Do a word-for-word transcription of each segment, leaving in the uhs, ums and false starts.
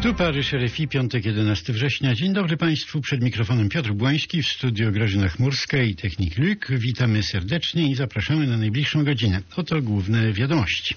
Tu Paryż, R F I, piątek, jedenastego września. Dzień dobry Państwu. Przed mikrofonem Piotr Błoński, w studio Grażyna Chmurska i Technik Luke. Witamy serdecznie i zapraszamy na najbliższą godzinę. Oto główne wiadomości.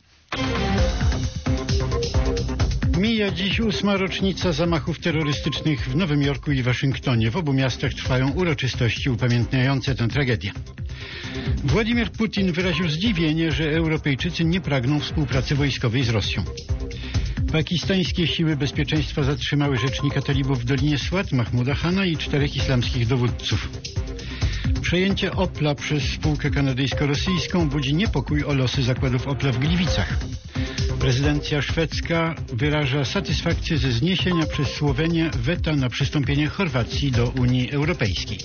Mija dziś ósma rocznica zamachów terrorystycznych w Nowym Jorku i Waszyngtonie. W obu miastach trwają uroczystości upamiętniające tę tragedię. Władimir Putin wyraził zdziwienie, że Europejczycy nie pragną współpracy wojskowej z Rosją. Pakistańskie siły bezpieczeństwa zatrzymały rzecznika talibów w Dolinie Swat, Mahmuda Hana i czterech islamskich dowódców. Przejęcie Opla przez spółkę kanadyjsko-rosyjską budzi niepokój o losy zakładów Opla w Gliwicach. Prezydencja szwedzka wyraża satysfakcję ze zniesienia przez Słowenię weta na przystąpienie Chorwacji do Unii Europejskiej.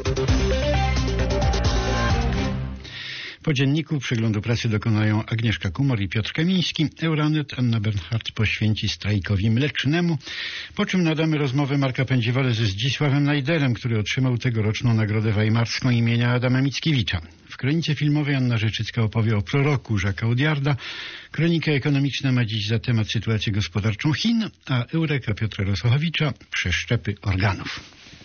Po dzienniku przeglądu prasy dokonają Agnieszka Kumor i Piotr Kamiński. Euronet Anna Bernhardt poświęci strajkowi mlecznemu, po czym nadamy rozmowę Marka Pędziwole ze Zdzisławem Najderem, który otrzymał tegoroczną Nagrodę Weimarską imienia Adama Mickiewicza. W kronice filmowej Anna Rzeczycka opowie o proroku Jacques'a Audiarda. Kronika ekonomiczna ma dziś za temat sytuację gospodarczą Chin, a Eureka Piotra Rosochowicza przeszczepy organów.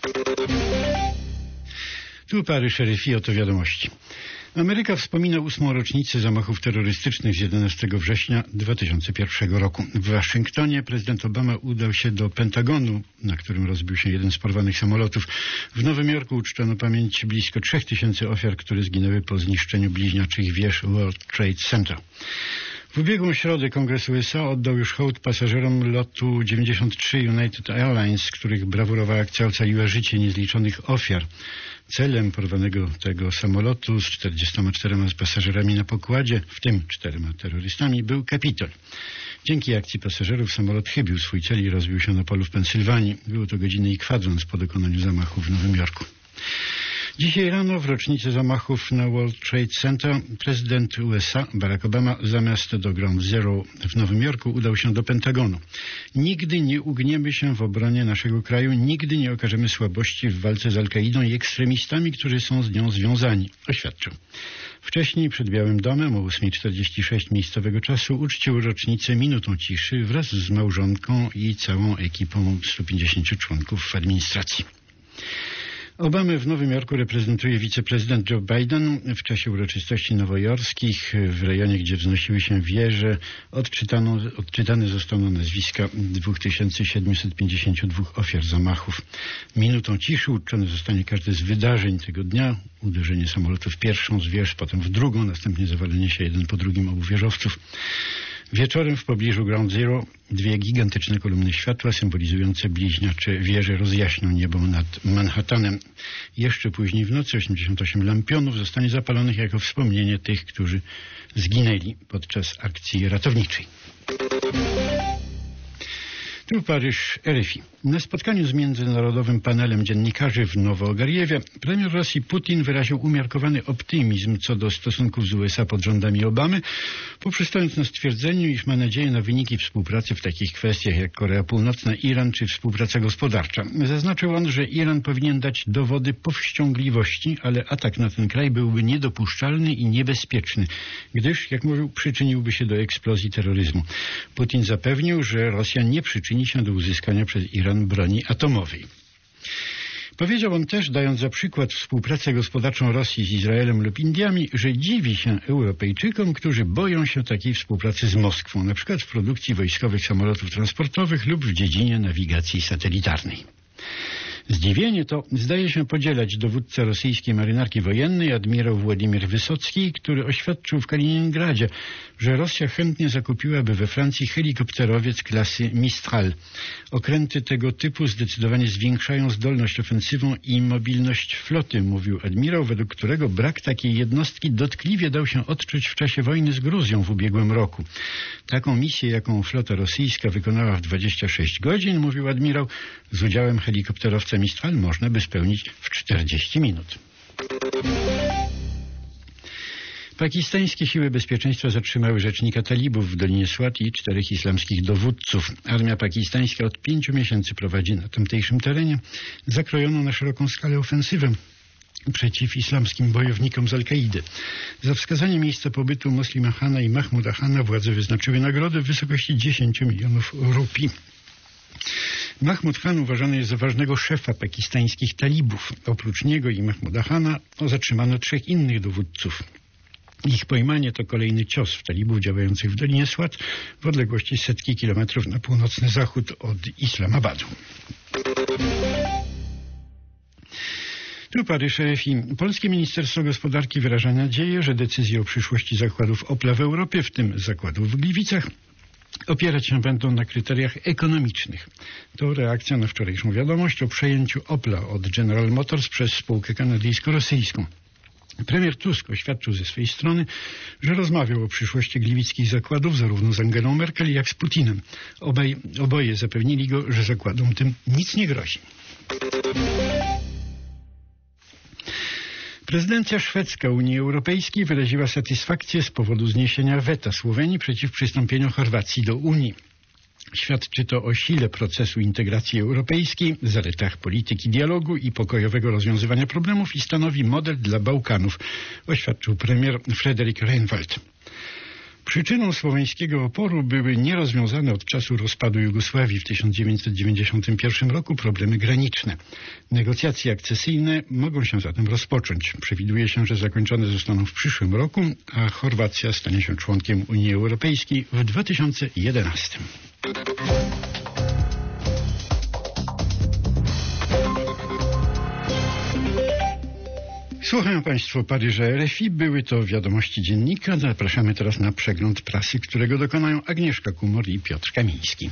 Tu Paryż, R F I, oto wiadomości. Ameryka wspomina ósmą rocznicę zamachów terrorystycznych z jedenastego września dwa tysiące pierwszego roku. W Waszyngtonie prezydent Obama udał się do Pentagonu, na którym rozbił się jeden z porwanych samolotów. W Nowym Jorku uczczono pamięć blisko trzech tysięcy ofiar, które zginęły po zniszczeniu bliźniaczych wież World Trade Center. W ubiegłą środę Kongres U S A oddał już hołd pasażerom lotu dziewięćdziesiąt trzy United Airlines, których brawurowa akcja ocaliła życie niezliczonych ofiar. Celem porwanego tego samolotu z czterdziestoma czterema pasażerami na pokładzie, w tym czterema terrorystami, był Kapitol. Dzięki akcji pasażerów samolot chybił swój cel i rozbił się na polu w Pensylwanii. Było to godziny i kwadrans po dokonaniu zamachu w Nowym Jorku. Dzisiaj rano w rocznicę zamachów na World Trade Center prezydent U S A Barack Obama zamiast do Ground Zero w Nowym Jorku udał się do Pentagonu. Nigdy nie ugniemy się w obronie naszego kraju, nigdy nie okażemy słabości w walce z Al-Kaidą i ekstremistami, którzy są z nią związani, oświadczył. Wcześniej przed Białym Domem o ósma czterdzieści sześć miejscowego czasu uczcił rocznicę minutą ciszy wraz z małżonką i całą ekipą stu pięćdziesięciu członków administracji. Obamę w Nowym Jorku reprezentuje wiceprezydent Joe Biden. W czasie uroczystości nowojorskich w rejonie, gdzie wznosiły się wieże, odczytano, odczytane zostaną nazwiska dwa tysiące siedemset pięćdziesięciu dwóch ofiar zamachów. Minutą ciszy uczczone zostanie każde z wydarzeń tego dnia. Uderzenie samolotu w pierwszą z wież, potem w drugą, następnie zawalenie się jeden po drugim obu wieżowców. Wieczorem w pobliżu Ground Zero dwie gigantyczne kolumny światła symbolizujące bliźniacze wieże rozjaśnią niebo nad Manhattanem. Jeszcze później w nocy osiemdziesiąt osiem lampionów zostanie zapalonych jako wspomnienie tych, którzy zginęli podczas akcji ratowniczej. Tu Paryż, R F I. Na spotkaniu z międzynarodowym panelem dziennikarzy w Nowo-Ogarjewie premier Rosji Putin wyraził umiarkowany optymizm co do stosunków z U S A pod rządami Obamy, poprzestając na stwierdzeniu, iż ma nadzieję na wyniki współpracy w takich kwestiach jak Korea Północna, Iran czy współpraca gospodarcza. Zaznaczył on, że Iran powinien dać dowody powściągliwości, ale atak na ten kraj byłby niedopuszczalny i niebezpieczny, gdyż, jak mówił, przyczyniłby się do eksplozji terroryzmu. Putin zapewnił, że Rosja nie przyczyni się do uzyskania przez Iran broni atomowej. Powiedział on też, dając za przykład współpracę gospodarczą Rosji z Izraelem lub Indiami, że dziwi się Europejczykom, którzy boją się takiej współpracy z Moskwą, na przykład w produkcji wojskowych samolotów transportowych lub w dziedzinie nawigacji satelitarnej. Zdziwienie to zdaje się podzielać dowódca rosyjskiej marynarki wojennej admirał Władimir Wysocki, który oświadczył w Kaliningradzie, że Rosja chętnie zakupiłaby we Francji helikopterowiec klasy Mistral. Okręty tego typu zdecydowanie zwiększają zdolność ofensywną i mobilność floty, mówił admirał, według którego brak takiej jednostki dotkliwie dał się odczuć w czasie wojny z Gruzją w ubiegłym roku. Taką misję, jaką flota rosyjska wykonała w dwadzieścia sześć godzin, mówił admirał, z udziałem helikopterowca Mistral można by spełnić w czterdzieści minut. Pakistańskie siły bezpieczeństwa zatrzymały rzecznika talibów w Dolinie Swat i czterech islamskich dowódców. Armia pakistańska od pięciu miesięcy prowadzi na tamtejszym terenie zakrojoną na szeroką skalę ofensywę przeciw islamskim bojownikom z Al-Kaidy. Za wskazanie miejsca pobytu Moslima Hana i Mahmuda Hana władze wyznaczyły nagrodę w wysokości dziesięciu milionów rupii. Mahmud Khan uważany jest za ważnego szefa pakistańskich talibów. Oprócz niego i Mahmuda Khana zatrzymano trzech innych dowódców. Ich pojmanie to kolejny cios w talibów działających w Dolinie Swat w odległości setki kilometrów na północny zachód od Islamabadu. Tu Paryż, R F I. Polskie Ministerstwo Gospodarki wyraża nadzieję, że decyzje o przyszłości zakładów Opla w Europie, w tym zakładów w Gliwicach, opierać się będą na kryteriach ekonomicznych. To reakcja na wczorajszą wiadomość o przejęciu Opla od General Motors przez spółkę kanadyjsko-rosyjską. Premier Tusk oświadczył ze swojej strony, że rozmawiał o przyszłości gliwickich zakładów zarówno z Angelą Merkel, jak z Putinem. Obaj, oboje zapewnili go, że zakładom tym nic nie grozi. Prezydencja szwedzka Unii Europejskiej wyraziła satysfakcję z powodu zniesienia weta Słowenii przeciw przystąpieniu Chorwacji do Unii. Świadczy to o sile procesu integracji europejskiej, zaletach polityki dialogu i pokojowego rozwiązywania problemów i stanowi model dla Bałkanów, oświadczył premier Frederik Reinfeldt. Przyczyną słoweńskiego oporu były nierozwiązane od czasu rozpadu Jugosławii w tysiąc dziewięćset dziewięćdziesiątym pierwszym roku problemy graniczne. Negocjacje akcesyjne mogą się zatem rozpocząć. Przewiduje się, że zakończone zostaną w przyszłym roku, a Chorwacja stanie się członkiem Unii Europejskiej w dwa tysiące jedenastym. Słuchają Państwo Paryża R F I. Były to wiadomości dziennika. Zapraszamy teraz na przegląd prasy, którego dokonają Agnieszka Kumor i Piotr Kamiński.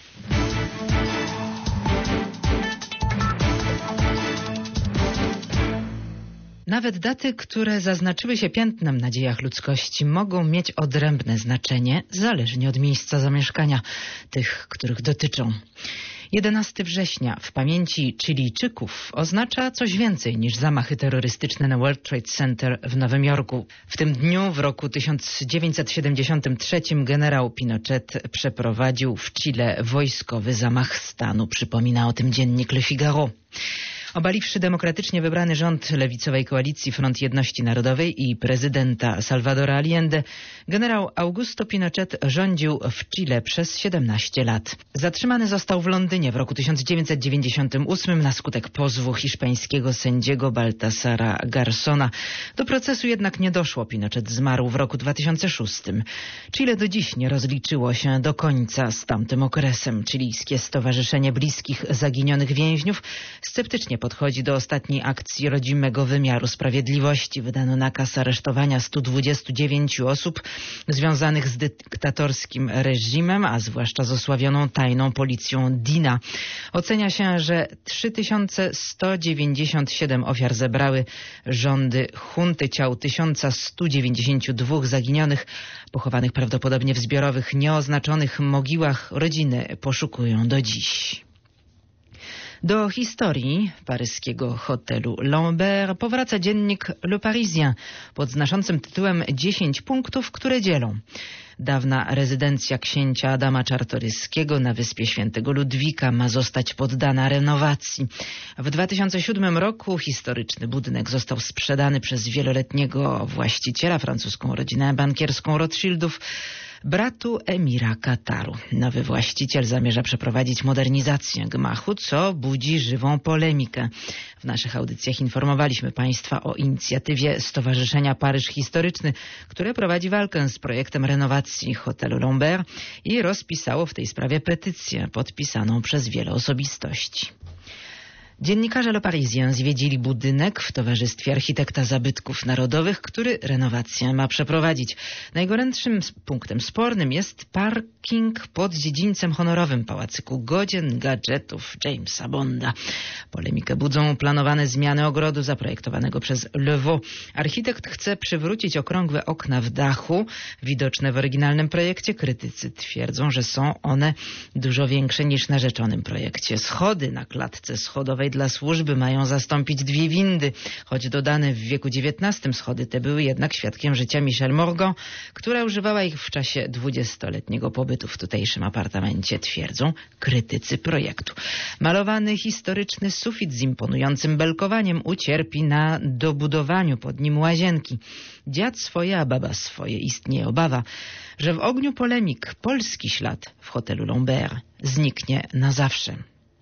Nawet daty, które zaznaczyły się piętnem na dziejach ludzkości, mogą mieć odrębne znaczenie, zależnie od miejsca zamieszkania tych, których dotyczą. jedenastego września w pamięci Chilijczyków oznacza coś więcej niż zamachy terrorystyczne na World Trade Center w Nowym Jorku. W tym dniu w roku tysiąc dziewięćset siedemdziesiątym trzecim generał Pinochet przeprowadził w Chile wojskowy zamach stanu. Przypomina o tym dziennik Le Figaro. Obaliwszy demokratycznie wybrany rząd lewicowej koalicji Front Jedności Narodowej i prezydenta Salvadora Allende, generał Augusto Pinochet rządził w Chile przez siedemnaście lat. Zatrzymany został w Londynie w roku tysiąc dziewięćset dziewięćdziesiątym ósmym na skutek pozwu hiszpańskiego sędziego Baltasara Garzona. Do procesu jednak nie doszło. Pinochet zmarł w roku dwa tysiące szóstym. Chile do dziś nie rozliczyło się do końca z tamtym okresem. Chilijskie Stowarzyszenie Bliskich Zaginionych Więźniów sceptycznie podchodzi do ostatniej akcji rodzimego wymiaru sprawiedliwości. Wydano nakaz aresztowania stu dwudziestu dziewięciu osób związanych z dyktatorskim reżimem, a zwłaszcza z osławioną tajną policją Dina. Ocenia się, że trzy tysiące sto dziewięćdziesiąt siedem ofiar zebrały rządy junty. Ciał tysiąc sto dziewięćdziesiąt dwa zaginionych, pochowanych prawdopodobnie w zbiorowych, nieoznaczonych mogiłach, rodziny poszukują do dziś. Do historii paryskiego hotelu Lambert powraca dziennik Le Parisien pod znaczącym tytułem dziesięć punktów, które dzielą. Dawna rezydencja księcia Adama Czartoryskiego na wyspie Świętego Ludwika ma zostać poddana renowacji. W dwa tysiące siódmym roku historyczny budynek został sprzedany przez wieloletniego właściciela, francuską rodzinę bankierską Rothschildów, bratu emira Kataru. Nowy właściciel zamierza przeprowadzić modernizację gmachu, co budzi żywą polemikę. W naszych audycjach informowaliśmy Państwa o inicjatywie Stowarzyszenia Paryż Historyczny, które prowadzi walkę z projektem renowacji hotelu Lambert i rozpisało w tej sprawie petycję podpisaną przez wiele osobistości. Dziennikarze Le Parisien zwiedzili budynek w towarzystwie architekta zabytków narodowych, który renowację ma przeprowadzić. Najgorętszym punktem spornym jest parking pod dziedzińcem honorowym pałacyku, godzien gadżetów Jamesa Bonda. Polemikę budzą planowane zmiany ogrodu zaprojektowanego przez Le Vaux. Architekt chce przywrócić okrągłe okna w dachu, widoczne w oryginalnym projekcie. Krytycy twierdzą, że są one dużo większe niż na rzeczonym projekcie. Schody na klatce schodowej dla służby mają zastąpić dwie windy. Choć dodane w wieku dziewiętnastym schody te były jednak świadkiem życia Michelle Morgan, która używała ich w czasie dwudziestoletniego pobytu w tutejszym apartamencie, twierdzą krytycy projektu. Malowany historyczny sufit z imponującym belkowaniem ucierpi na dobudowaniu pod nim łazienki. Dziad swoje, a baba swoje. Istnieje obawa, że w ogniu polemik polski ślad w hotelu Lombert zniknie na zawsze.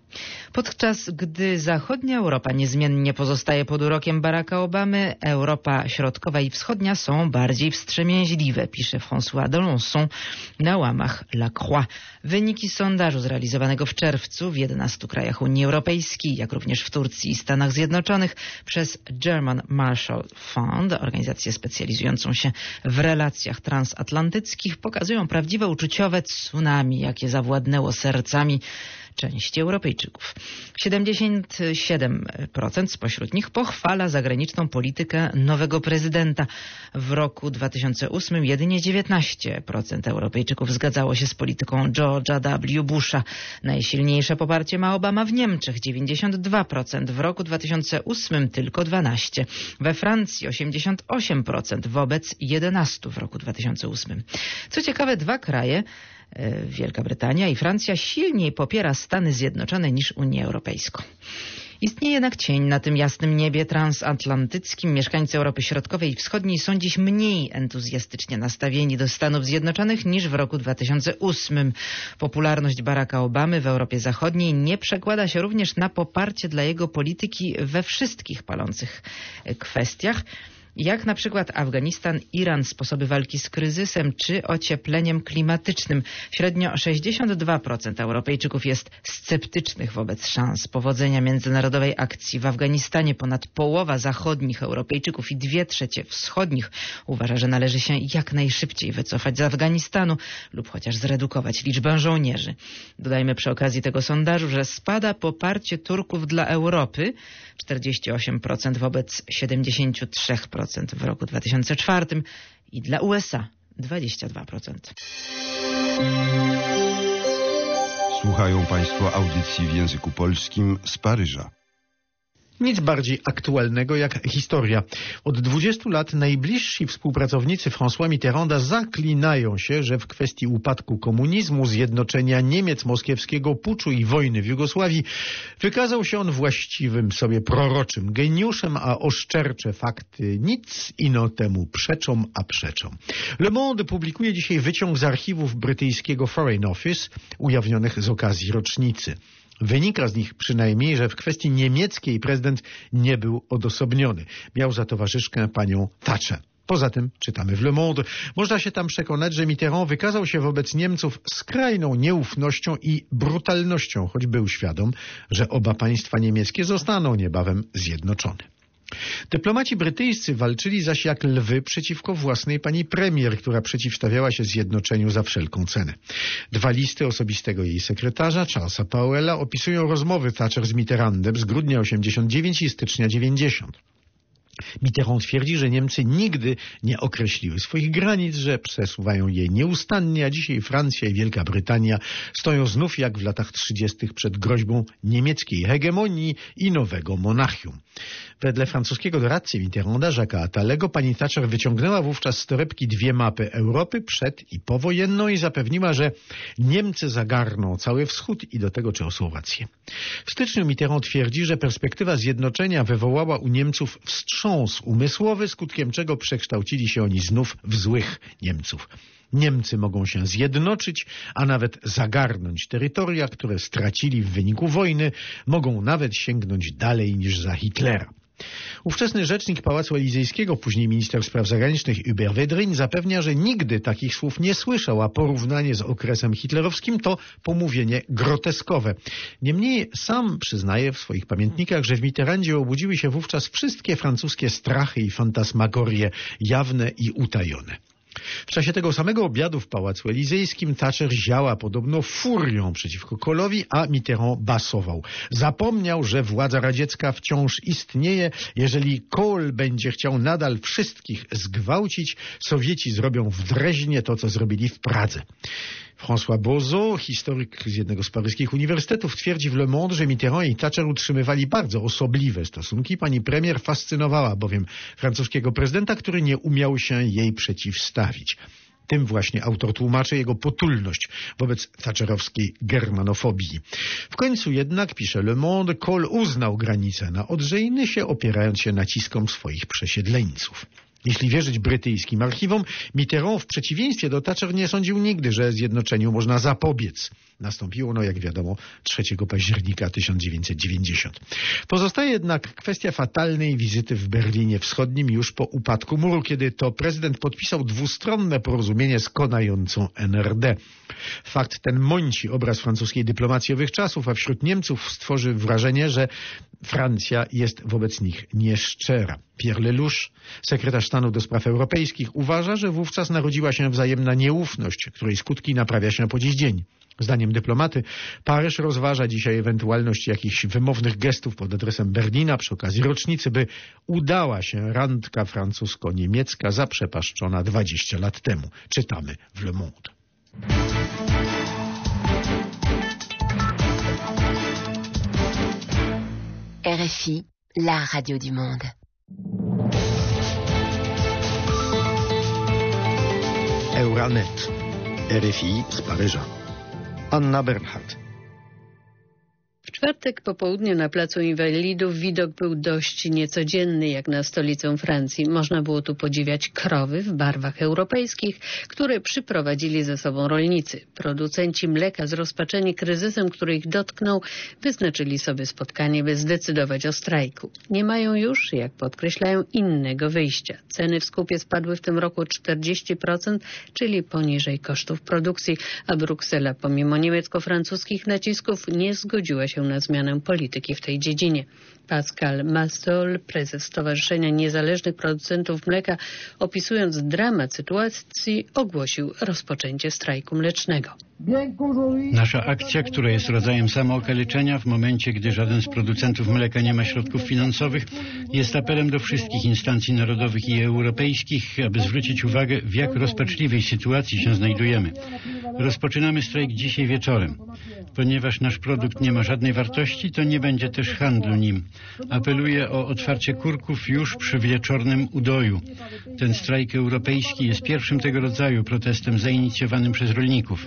Podczas gdy zachodnia Europa niezmiennie pozostaje pod urokiem Baracka Obamy, Europa Środkowa i Wschodnia są bardziej wstrzemięźliwe, pisze François d'Alençon na łamach La Croix. Wyniki sondażu zrealizowanego w czerwcu w jedenastu krajach Unii Europejskiej, jak również w Turcji i Stanach Zjednoczonych przez German Marshall Fund, organizację specjalizującą się w relacjach transatlantyckich, pokazują prawdziwe uczuciowe tsunami, jakie zawładnęło sercami części Europejczyków. siedemdziesiąt siedem procent spośród nich pochwala zagraniczną politykę nowego prezydenta. W roku dwa tysiące ósmym jedynie dziewiętnaście procent Europejczyków zgadzało się z polityką George'a W. Busha. Najsilniejsze poparcie ma Obama w Niemczech, dziewięćdziesiąt dwa procent, w roku dwa tysiące ósmym tylko dwanaście procent. We Francji osiemdziesiąt osiem procent wobec jedenaście procent w roku dwa tysiące ósmym. Co ciekawe, dwa kraje, Wielka Brytania i Francja, silniej popiera Stany Zjednoczone niż Unię Europejską. Istnieje jednak cień na tym jasnym niebie transatlantyckim. Mieszkańcy Europy Środkowej i Wschodniej są dziś mniej entuzjastycznie nastawieni do Stanów Zjednoczonych niż w roku dwa tysiące ósmym. Popularność Baracka Obamy w Europie Zachodniej nie przekłada się również na poparcie dla jego polityki we wszystkich palących kwestiach, jak na przykład Afganistan, Iran, sposoby walki z kryzysem czy ociepleniem klimatycznym. Średnio sześćdziesiąt dwa procent Europejczyków jest sceptycznych wobec szans powodzenia międzynarodowej akcji w Afganistanie. Ponad połowa zachodnich Europejczyków i dwie trzecie wschodnich uważa, że należy się jak najszybciej wycofać z Afganistanu lub chociaż zredukować liczbę żołnierzy. Dodajmy przy okazji tego sondażu, że spada poparcie Turków dla Europy, czterdzieści osiem procent wobec siedemdziesiąt trzy procent w roku dwa tysiące czwartym i dla U S A dwadzieścia dwa procent. Słuchają Państwo audycji w języku polskim z Paryża. Nic bardziej aktualnego jak historia. Od dwudziestu lat najbliżsi współpracownicy François Mitterranda zaklinają się, że w kwestii upadku komunizmu, zjednoczenia Niemiec, moskiewskiego puczu i wojny w Jugosławii wykazał się on właściwym sobie proroczym geniuszem, a oszczercze fakty nic ino temu przeczą, a przeczą. Le Monde publikuje dzisiaj wyciąg z archiwów brytyjskiego Foreign Office ujawnionych z okazji rocznicy. Wynika z nich przynajmniej, że w kwestii niemieckiej prezydent nie był odosobniony. Miał za towarzyszkę panią Thatcher. Poza tym, czytamy w Le Monde, można się tam przekonać, że Mitterrand wykazał się wobec Niemców skrajną nieufnością i brutalnością, choć był świadom, że oba państwa niemieckie zostaną niebawem zjednoczone. Dyplomaci brytyjscy walczyli zaś jak lwy przeciwko własnej pani premier, która przeciwstawiała się zjednoczeniu za wszelką cenę. Dwa listy osobistego jej sekretarza, Charlesa Powella, opisują rozmowy Thatcher z Mitterrandem z grudnia osiemdziesiąt dziewięć i stycznia dziewięćdziesiąt. Mitterrand twierdzi, że Niemcy nigdy nie określiły swoich granic, że przesuwają je nieustannie, a dzisiaj Francja i Wielka Brytania stoją znów jak w latach trzydziestych przed groźbą niemieckiej hegemonii i nowego monachium. Wedle francuskiego doradcy Mitterranda, Jacques'a Attalego, pani Thatcher wyciągnęła wówczas z torebki dwie mapy Europy przed i powojenną i zapewniła, że Niemcy zagarną cały wschód i do tego Czechosłowację. W styczniu Mitterrand twierdzi, że perspektywa zjednoczenia wywołała u Niemców wstrząs umysłowy, skutkiem czego przekształcili się oni znów w złych Niemców. Niemcy mogą się zjednoczyć, a nawet zagarnąć terytoria, które stracili w wyniku wojny, mogą nawet sięgnąć dalej niż za Hitlera. Ówczesny rzecznik Pałacu Elizejskiego, później minister spraw zagranicznych Hubert Védrine zapewnia, że nigdy takich słów nie słyszał, a porównanie z okresem hitlerowskim to pomówienie groteskowe. Niemniej sam przyznaje w swoich pamiętnikach, że w Mitterrandzie obudziły się wówczas wszystkie francuskie strachy i fantasmagorie jawne i utajone. W czasie tego samego obiadu w Pałacu Elizejskim Thatcher ziała podobno furią przeciwko Kohlowi, a Mitterrand basował. Zapomniał, że władza radziecka wciąż istnieje. Jeżeli Kohl będzie chciał nadal wszystkich zgwałcić, Sowieci zrobią w Dreźnie to, co zrobili w Pradze. François Bozo, historyk z jednego z paryskich uniwersytetów, twierdzi w Le Monde, że Mitterrand i Thatcher utrzymywali bardzo osobliwe stosunki. Pani premier fascynowała bowiem francuskiego prezydenta, który nie umiał się jej przeciwstawić. Tym właśnie autor tłumaczy jego potulność wobec thatcherowskiej germanofobii. W końcu jednak, pisze Le Monde, Kohl uznał granicę na Odrze-Inysie, opierając się naciskom swoich przesiedleńców. Jeśli wierzyć brytyjskim archiwom, Mitterrand w przeciwieństwie do Thatcher nie sądził nigdy, że zjednoczeniu można zapobiec. Nastąpiło ono, jak wiadomo, trzeciego października tysiąc dziewięćset dziewięćdziesiątego. Pozostaje jednak kwestia fatalnej wizyty w Berlinie Wschodnim już po upadku muru, kiedy to prezydent podpisał dwustronne porozumienie z konającą N R D. Fakt ten mąci obraz francuskiej dyplomacji owych czasów, a wśród Niemców stworzy wrażenie, że Francja jest wobec nich nieszczera. Pierre Lelouch, sekretarz stanu do spraw europejskich, uważa, że wówczas narodziła się wzajemna nieufność, której skutki naprawia się po dziś dzień. Zdaniem dyplomaty Paryż rozważa dzisiaj ewentualność jakichś wymownych gestów pod adresem Berlina przy okazji rocznicy, by udała się randka francusko-niemiecka zaprzepaszczona dwadzieścia lat temu. Czytamy w Le Monde. R F I, la radio du monde. Euranet, R F I z Paryża. Anna Bernhardt. W czwartek po południu na Placu Inwalidów widok był dość niecodzienny jak na stolicę Francji. Można było tu podziwiać krowy w barwach europejskich, które przyprowadzili ze sobą rolnicy. Producenci mleka zrozpaczeni kryzysem, który ich dotknął, wyznaczyli sobie spotkanie, by zdecydować o strajku. Nie mają już, jak podkreślają, innego wyjścia. Ceny w skupie spadły w tym roku o czterdzieści procent, czyli poniżej kosztów produkcji, a Bruksela pomimo niemiecko-francuskich nacisków nie zgodziła się na zmianę polityki w tej dziedzinie. Pascal Massol, prezes Stowarzyszenia Niezależnych Producentów Mleka, opisując dramat sytuacji, ogłosił rozpoczęcie strajku mlecznego. Nasza akcja, która jest rodzajem samookaleczenia w momencie, gdy żaden z producentów mleka nie ma środków finansowych, jest apelem do wszystkich instancji narodowych i europejskich, aby zwrócić uwagę, w jak rozpaczliwej sytuacji się znajdujemy. Rozpoczynamy strajk dzisiaj wieczorem. Ponieważ nasz produkt nie ma żadnej wartości, to nie będzie też handlu nim. Apeluję o otwarcie kurków już przy wieczornym udoju. Ten strajk europejski jest pierwszym tego rodzaju protestem zainicjowanym przez rolników.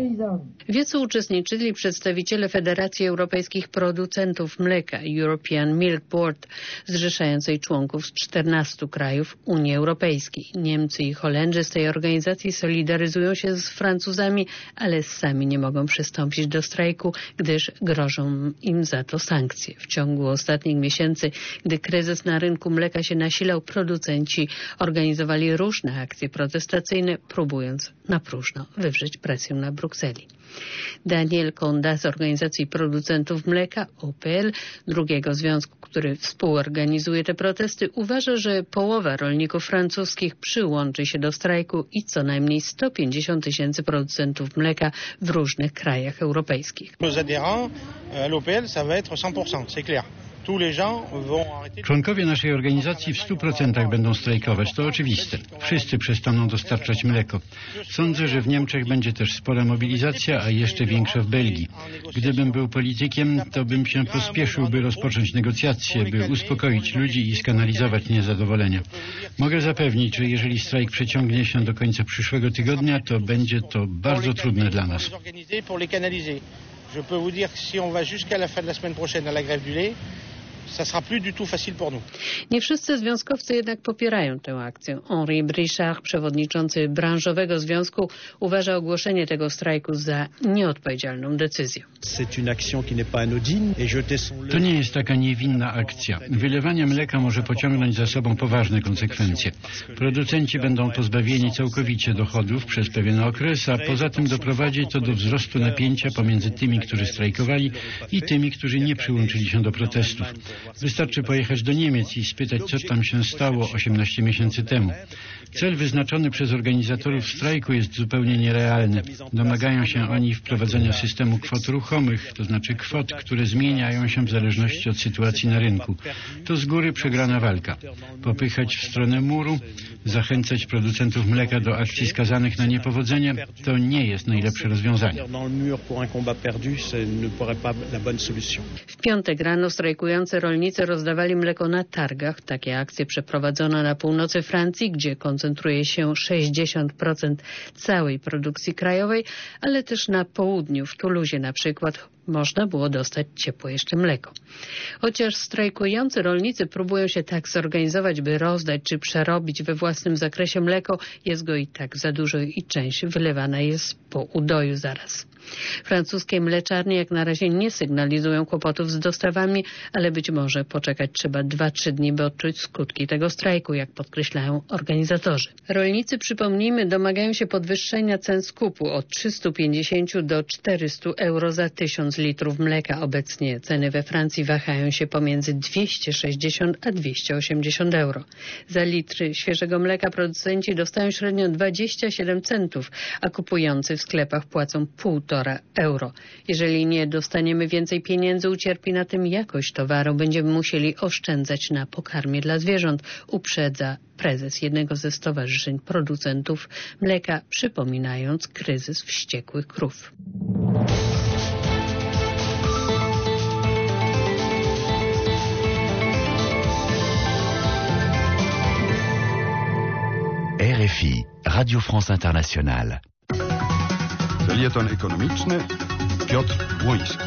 W wiecu uczestniczyli przedstawiciele Federacji Europejskich Producentów Mleka, European Milk Board, zrzeszającej członków z czternastu krajów Unii Europejskiej. Niemcy i Holendrzy z tej organizacji solidaryzują się z Francuzami, ale sami nie mogą przystąpić do strajku, gdyż grożą im za to sankcje. W ciągu ostatnich miesięcy, gdy kryzys na rynku mleka się nasilał, producenci organizowali różne akcje protestacyjne, próbując na próżno wywrzeć presję na Brukseli. Daniel Conda z Organizacji Producentów Mleka, O P L, drugiego związku, który współorganizuje te protesty, uważa, że połowa rolników francuskich przyłączy się do strajku i co najmniej sto pięćdziesiąt tysięcy producentów mleka w różnych krajach europejskich. Członkowie naszej organizacji w stu procentach będą strajkować, to oczywiste. Wszyscy przestaną dostarczać mleko. Sądzę, że w Niemczech będzie też spora mobilizacja, a jeszcze większa w Belgii. Gdybym był politykiem, to bym się pospieszył, by rozpocząć negocjacje, by uspokoić ludzi i skanalizować niezadowolenia. Mogę zapewnić, że jeżeli strajk przeciągnie się do końca przyszłego tygodnia, to będzie to bardzo trudne dla nas. Je peux vous dire que si on va jusqu'à la fin de la semaine prochaine à la grève du lait, ça sera plus du tout facile pour nous. Nie wszyscy związkowcy jednak popierają tę akcję. Henri Brichard, przewodniczący branżowego związku, uważa ogłoszenie tego strajku za nieodpowiedzialną decyzję. To nie jest taka niewinna akcja. Wylewanie mleka może pociągnąć za sobą poważne konsekwencje. Producenci będą pozbawieni całkowicie dochodów przez pewien okres, a poza tym doprowadzi to do wzrostu napięcia pomiędzy tymi, którzy strajkowali i tymi, którzy nie przyłączyli się do protestów. Wystarczy pojechać do Niemiec i spytać, co tam się stało osiemnaście miesięcy temu. Cel wyznaczony przez organizatorów strajku jest zupełnie nierealny. Domagają się oni wprowadzenia systemu kwot ruchomych, to znaczy kwot, które zmieniają się w zależności od sytuacji na rynku. To z góry przegrana walka. Popychać w stronę muru, zachęcać producentów mleka do akcji skazanych na niepowodzenie, to nie jest najlepsze rozwiązanie. W piątek rano strajkujący rolnicy rozdawali mleko na targach. Takie akcje przeprowadzono na północy Francji, gdzie koncentruje się sześćdziesiąt procent całej produkcji krajowej, ale też na południu, w Toulousie na przykład, można było dostać ciepłe jeszcze mleko. Chociaż strajkujący rolnicy próbują się tak zorganizować, by rozdać czy przerobić we własnym zakresie mleko, jest go i tak za dużo i część wylewana jest po udoju zaraz. Francuskie mleczarnie jak na razie nie sygnalizują kłopotów z dostawami, ale być może poczekać trzeba dwa trzy dni, by odczuć skutki tego strajku, jak podkreślają organizatorzy. Rolnicy, przypomnijmy, domagają się podwyższenia cen skupu od trzysta pięćdziesiąt do czterystu euro za tysiąc litrów mleka. Obecnie ceny we Francji wahają się pomiędzy dwieście sześćdziesiąt a dwieście osiemdziesiąt euro. Za litry świeżego mleka producenci dostają średnio dwadzieścia siedem centów, a kupujący w sklepach płacą półtora euro. Jeżeli nie dostaniemy więcej pieniędzy, ucierpi na tym jakość towaru. Będziemy musieli oszczędzać na pokarmie dla zwierząt, uprzedza prezes jednego ze stowarzyszeń producentów mleka, przypominając kryzys wściekłych krów. R F I, Radio France Internationale. Felieton ekonomiczny, Piotr Błoński.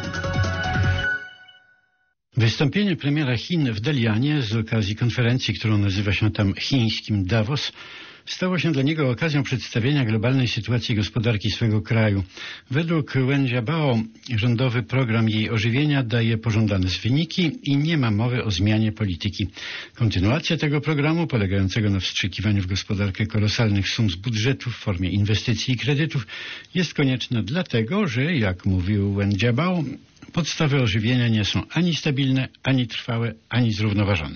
Wystąpienie premiera Chin w Dalianie z okazji konferencji, którą nazywa się tam chińskim Davos, stało się dla niego okazją przedstawienia globalnej sytuacji gospodarki swego kraju. Według Wen Jiabao rządowy program jej ożywienia daje pożądane wyniki i nie ma mowy o zmianie polityki. Kontynuacja tego programu, polegającego na wstrzykiwaniu w gospodarkę kolosalnych sum z budżetu w formie inwestycji i kredytów, jest konieczna dlatego, że, jak mówił Wen Jiabao, podstawy ożywienia nie są ani stabilne, ani trwałe, ani zrównoważone.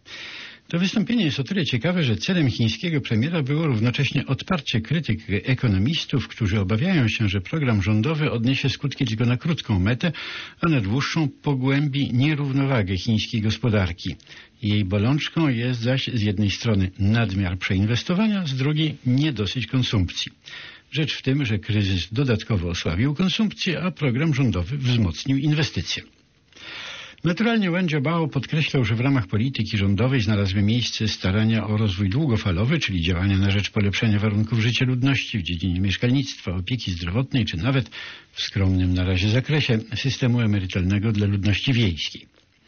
To wystąpienie jest o tyle ciekawe, że celem chińskiego premiera było równocześnie odparcie krytyk ekonomistów, którzy obawiają się, że program rządowy odniesie skutki tylko na krótką metę, a na dłuższą pogłębi nierównowagę chińskiej gospodarki. Jej bolączką jest zaś z jednej strony nadmiar przeinwestowania, z drugiej niedosyć konsumpcji. Rzecz w tym, że kryzys dodatkowo osłabił konsumpcję, a program rządowy wzmocnił inwestycje. Naturalnie Wen Jiabao podkreślał, że w ramach polityki rządowej znalazły miejsce starania o rozwój długofalowy, czyli działania na rzecz polepszenia warunków życia ludności w dziedzinie mieszkalnictwa, opieki zdrowotnej, czy nawet w skromnym na razie zakresie systemu emerytalnego dla ludności wiejskiej.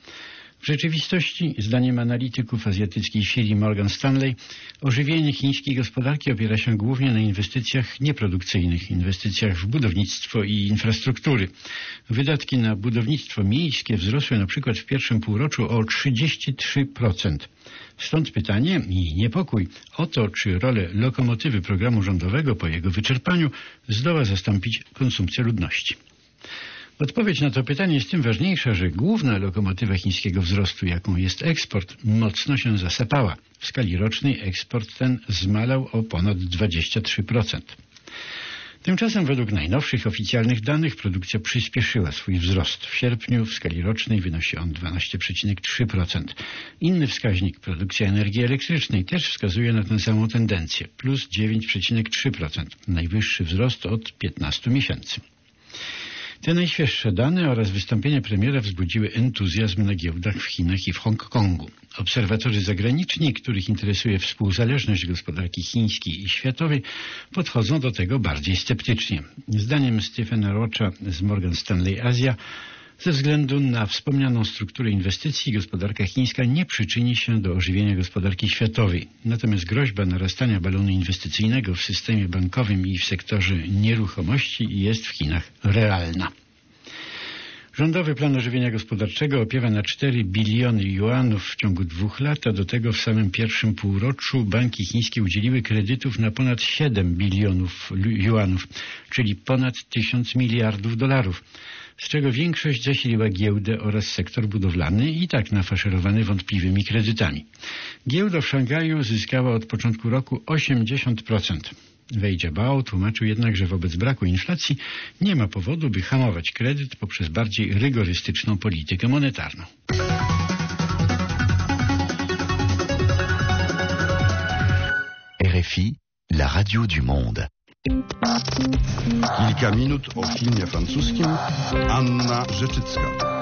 W rzeczywistości, zdaniem analityków azjatyckiej firmy Morgan Stanley, ożywienie chińskiej gospodarki opiera się głównie na inwestycjach nieprodukcyjnych, inwestycjach w budownictwo i infrastruktury. Wydatki na budownictwo miejskie wzrosły na przykład w pierwszym półroczu o trzydzieści trzy procent. Stąd pytanie i niepokój o to, czy rolę lokomotywy programu rządowego po jego wyczerpaniu zdoła zastąpić konsumpcja ludności. Odpowiedź na to pytanie jest tym ważniejsza, że główna lokomotywa chińskiego wzrostu, jaką jest eksport, mocno się zasapała. W skali rocznej eksport ten zmalał o ponad dwadzieścia trzy procent. Tymczasem według najnowszych oficjalnych danych produkcja przyspieszyła swój wzrost. W sierpniu w skali rocznej wynosi on dwanaście przecinek trzy procent. Inny wskaźnik, produkcja energii elektrycznej, też wskazuje na tę samą tendencję, plus dziewięć przecinek trzy procent. Najwyższy wzrost od piętnastu miesięcy. Te najświeższe dane oraz wystąpienie premiera wzbudziły entuzjazm na giełdach w Chinach i w Hongkongu. Obserwatorzy zagraniczni, których interesuje współzależność gospodarki chińskiej i światowej, podchodzą do tego bardziej sceptycznie. Zdaniem Stephena Rocha z Morgan Stanley Asia, ze względu na wspomnianą strukturę inwestycji, gospodarka chińska nie przyczyni się do ożywienia gospodarki światowej. Natomiast groźba narastania balonu inwestycyjnego w systemie bankowym i w sektorze nieruchomości jest w Chinach realna. Rządowy plan ożywienia gospodarczego opiewa na cztery biliony juanów w ciągu dwóch lat, a do tego w samym pierwszym półroczu banki chińskie udzieliły kredytów na ponad siedem bilionów juanów, czyli ponad tysiąc miliardów dolarów. z czego większość zasiliła giełdę oraz sektor budowlany i tak nafaszerowany wątpliwymi kredytami. Giełda w Szangaju zyskała od początku roku osiemdziesiąt procent. Wei Jiabao tłumaczył jednak, że wobec braku inflacji nie ma powodu, by hamować kredyt poprzez bardziej rygorystyczną politykę monetarną. R F I, la radio du monde. Kilka minut o filmie francuskim. Anna Rzeczycka.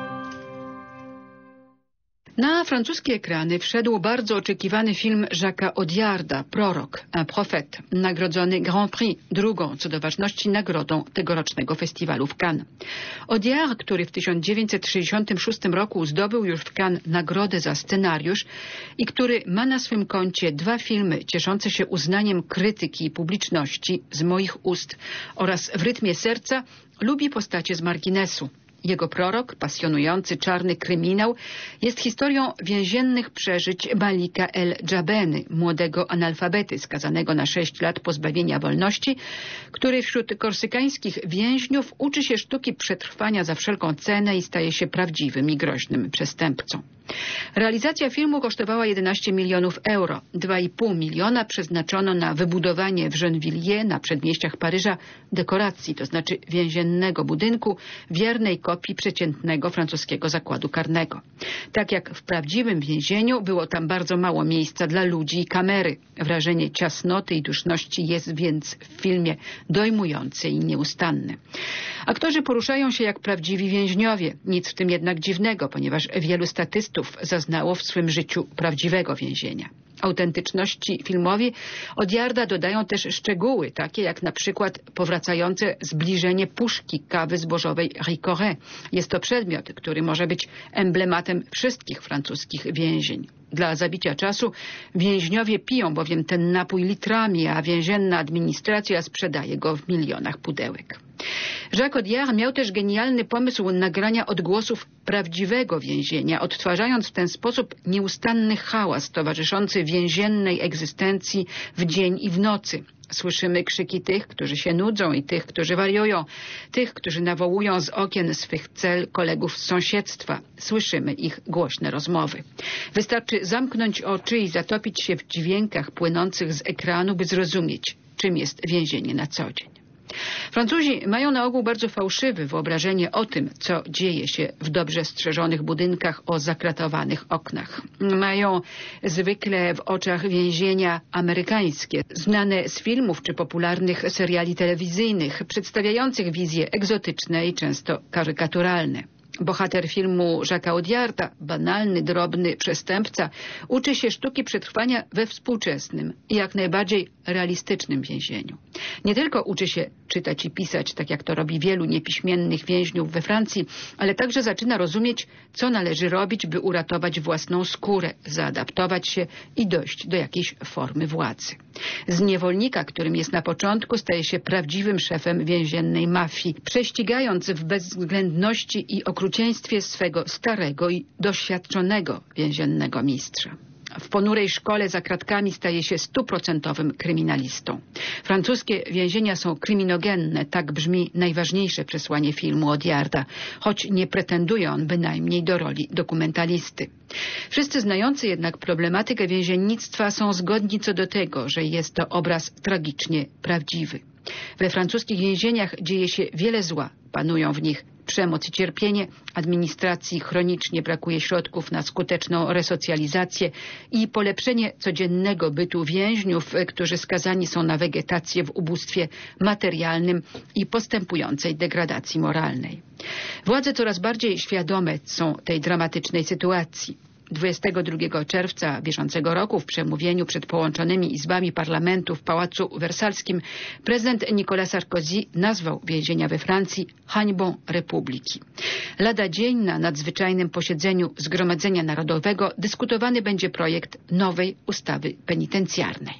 Na francuskie ekrany wszedł bardzo oczekiwany film Jacques'a Audiarda, Prorok, un prophète, nagrodzony Grand Prix, drugą co do ważności nagrodą tegorocznego festiwalu w Cannes. Audiard, który w tysiąc dziewięćset sześćdziesiątym szóstym roku zdobył już w Cannes nagrodę za scenariusz i który ma na swym koncie dwa filmy cieszące się uznaniem krytyki i publiczności, Z moich ust oraz W rytmie serca, lubi postacie z marginesu. Jego Prorok, pasjonujący czarny kryminał, jest historią więziennych przeżyć Malika El Dżabeny, młodego analfabety skazanego na sześć lat pozbawienia wolności, który wśród korsykańskich więźniów uczy się sztuki przetrwania za wszelką cenę i staje się prawdziwym i groźnym przestępcą. Realizacja filmu kosztowała jedenaście milionów euro. dwa i pół miliona przeznaczono na wybudowanie w Gennevilliers, na przedmieściach Paryża, dekoracji, to znaczy więziennego budynku, wiernej kopii przeciętnego francuskiego zakładu karnego. Tak jak w prawdziwym więzieniu, było tam bardzo mało miejsca dla ludzi i kamery. Wrażenie ciasnoty i duszności jest więc w filmie dojmujące i nieustanne. Aktorzy poruszają się jak prawdziwi więźniowie. Nic w tym jednak dziwnego, ponieważ wielu statystów zaznało w swym życiu prawdziwego więzienia. Autentyczności filmowi Audiarda dodają też szczegóły, takie jak na przykład powracające zbliżenie puszki kawy zbożowej Ricoret. Jest to przedmiot, który może być emblematem wszystkich francuskich więzień. Dla zabicia czasu więźniowie piją bowiem ten napój litrami, a więzienna administracja sprzedaje go w milionach pudełek. Jacques Audiard miał też genialny pomysł nagrania odgłosów prawdziwego więzienia, odtwarzając w ten sposób nieustanny hałas towarzyszący więziennej egzystencji w dzień i w nocy. Słyszymy krzyki tych, którzy się nudzą i tych, którzy wariują, tych, którzy nawołują z okien swych cel kolegów z sąsiedztwa. Słyszymy ich głośne rozmowy. Wystarczy zamknąć oczy i zatopić się w dźwiękach płynących z ekranu, by zrozumieć, czym jest więzienie na co dzień. Francuzi mają na ogół bardzo fałszywe wyobrażenie o tym, co dzieje się w dobrze strzeżonych budynkach o zakratowanych oknach. Mają zwykle w oczach więzienia amerykańskie, znane z filmów czy popularnych seriali telewizyjnych, przedstawiających wizje egzotyczne i często karykaturalne. Bohater filmu Jacques'a Audiarda, banalny, drobny przestępca, uczy się sztuki przetrwania we współczesnym i jak najbardziej realistycznym więzieniu. Nie tylko uczy się czytać i pisać, tak jak to robi wielu niepiśmiennych więźniów we Francji, ale także zaczyna rozumieć, co należy robić, by uratować własną skórę, zaadaptować się i dojść do jakiejś formy władzy. Z niewolnika, którym jest na początku, staje się prawdziwym szefem więziennej mafii, prześcigając w bezwzględności i okrucieństwie swego starego i doświadczonego więziennego mistrza. W ponurej szkole za kratkami staje się stuprocentowym kryminalistą. Francuskie więzienia są kryminogenne, tak brzmi najważniejsze przesłanie filmu Audiarda, choć nie pretenduje on bynajmniej do roli dokumentalisty. Wszyscy znający jednak problematykę więziennictwa są zgodni co do tego, że jest to obraz tragicznie prawdziwy. We francuskich więzieniach dzieje się wiele zła, panują w nich przemoc i cierpienie, administracji chronicznie brakuje środków na skuteczną resocjalizację i polepszenie codziennego bytu więźniów, którzy skazani są na wegetację w ubóstwie materialnym i postępującej degradacji moralnej. Władze coraz bardziej świadome są tej dramatycznej sytuacji. dwudziestego drugiego czerwca bieżącego roku w przemówieniu przed połączonymi izbami parlamentu w Pałacu Wersalskim prezydent Nicolas Sarkozy nazwał więzienia we Francji hańbą republiki. Lada dzień na nadzwyczajnym posiedzeniu Zgromadzenia Narodowego dyskutowany będzie projekt nowej ustawy penitencjarnej.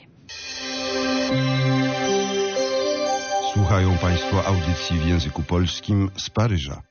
Słuchają Państwo audycji w języku polskim z Paryża.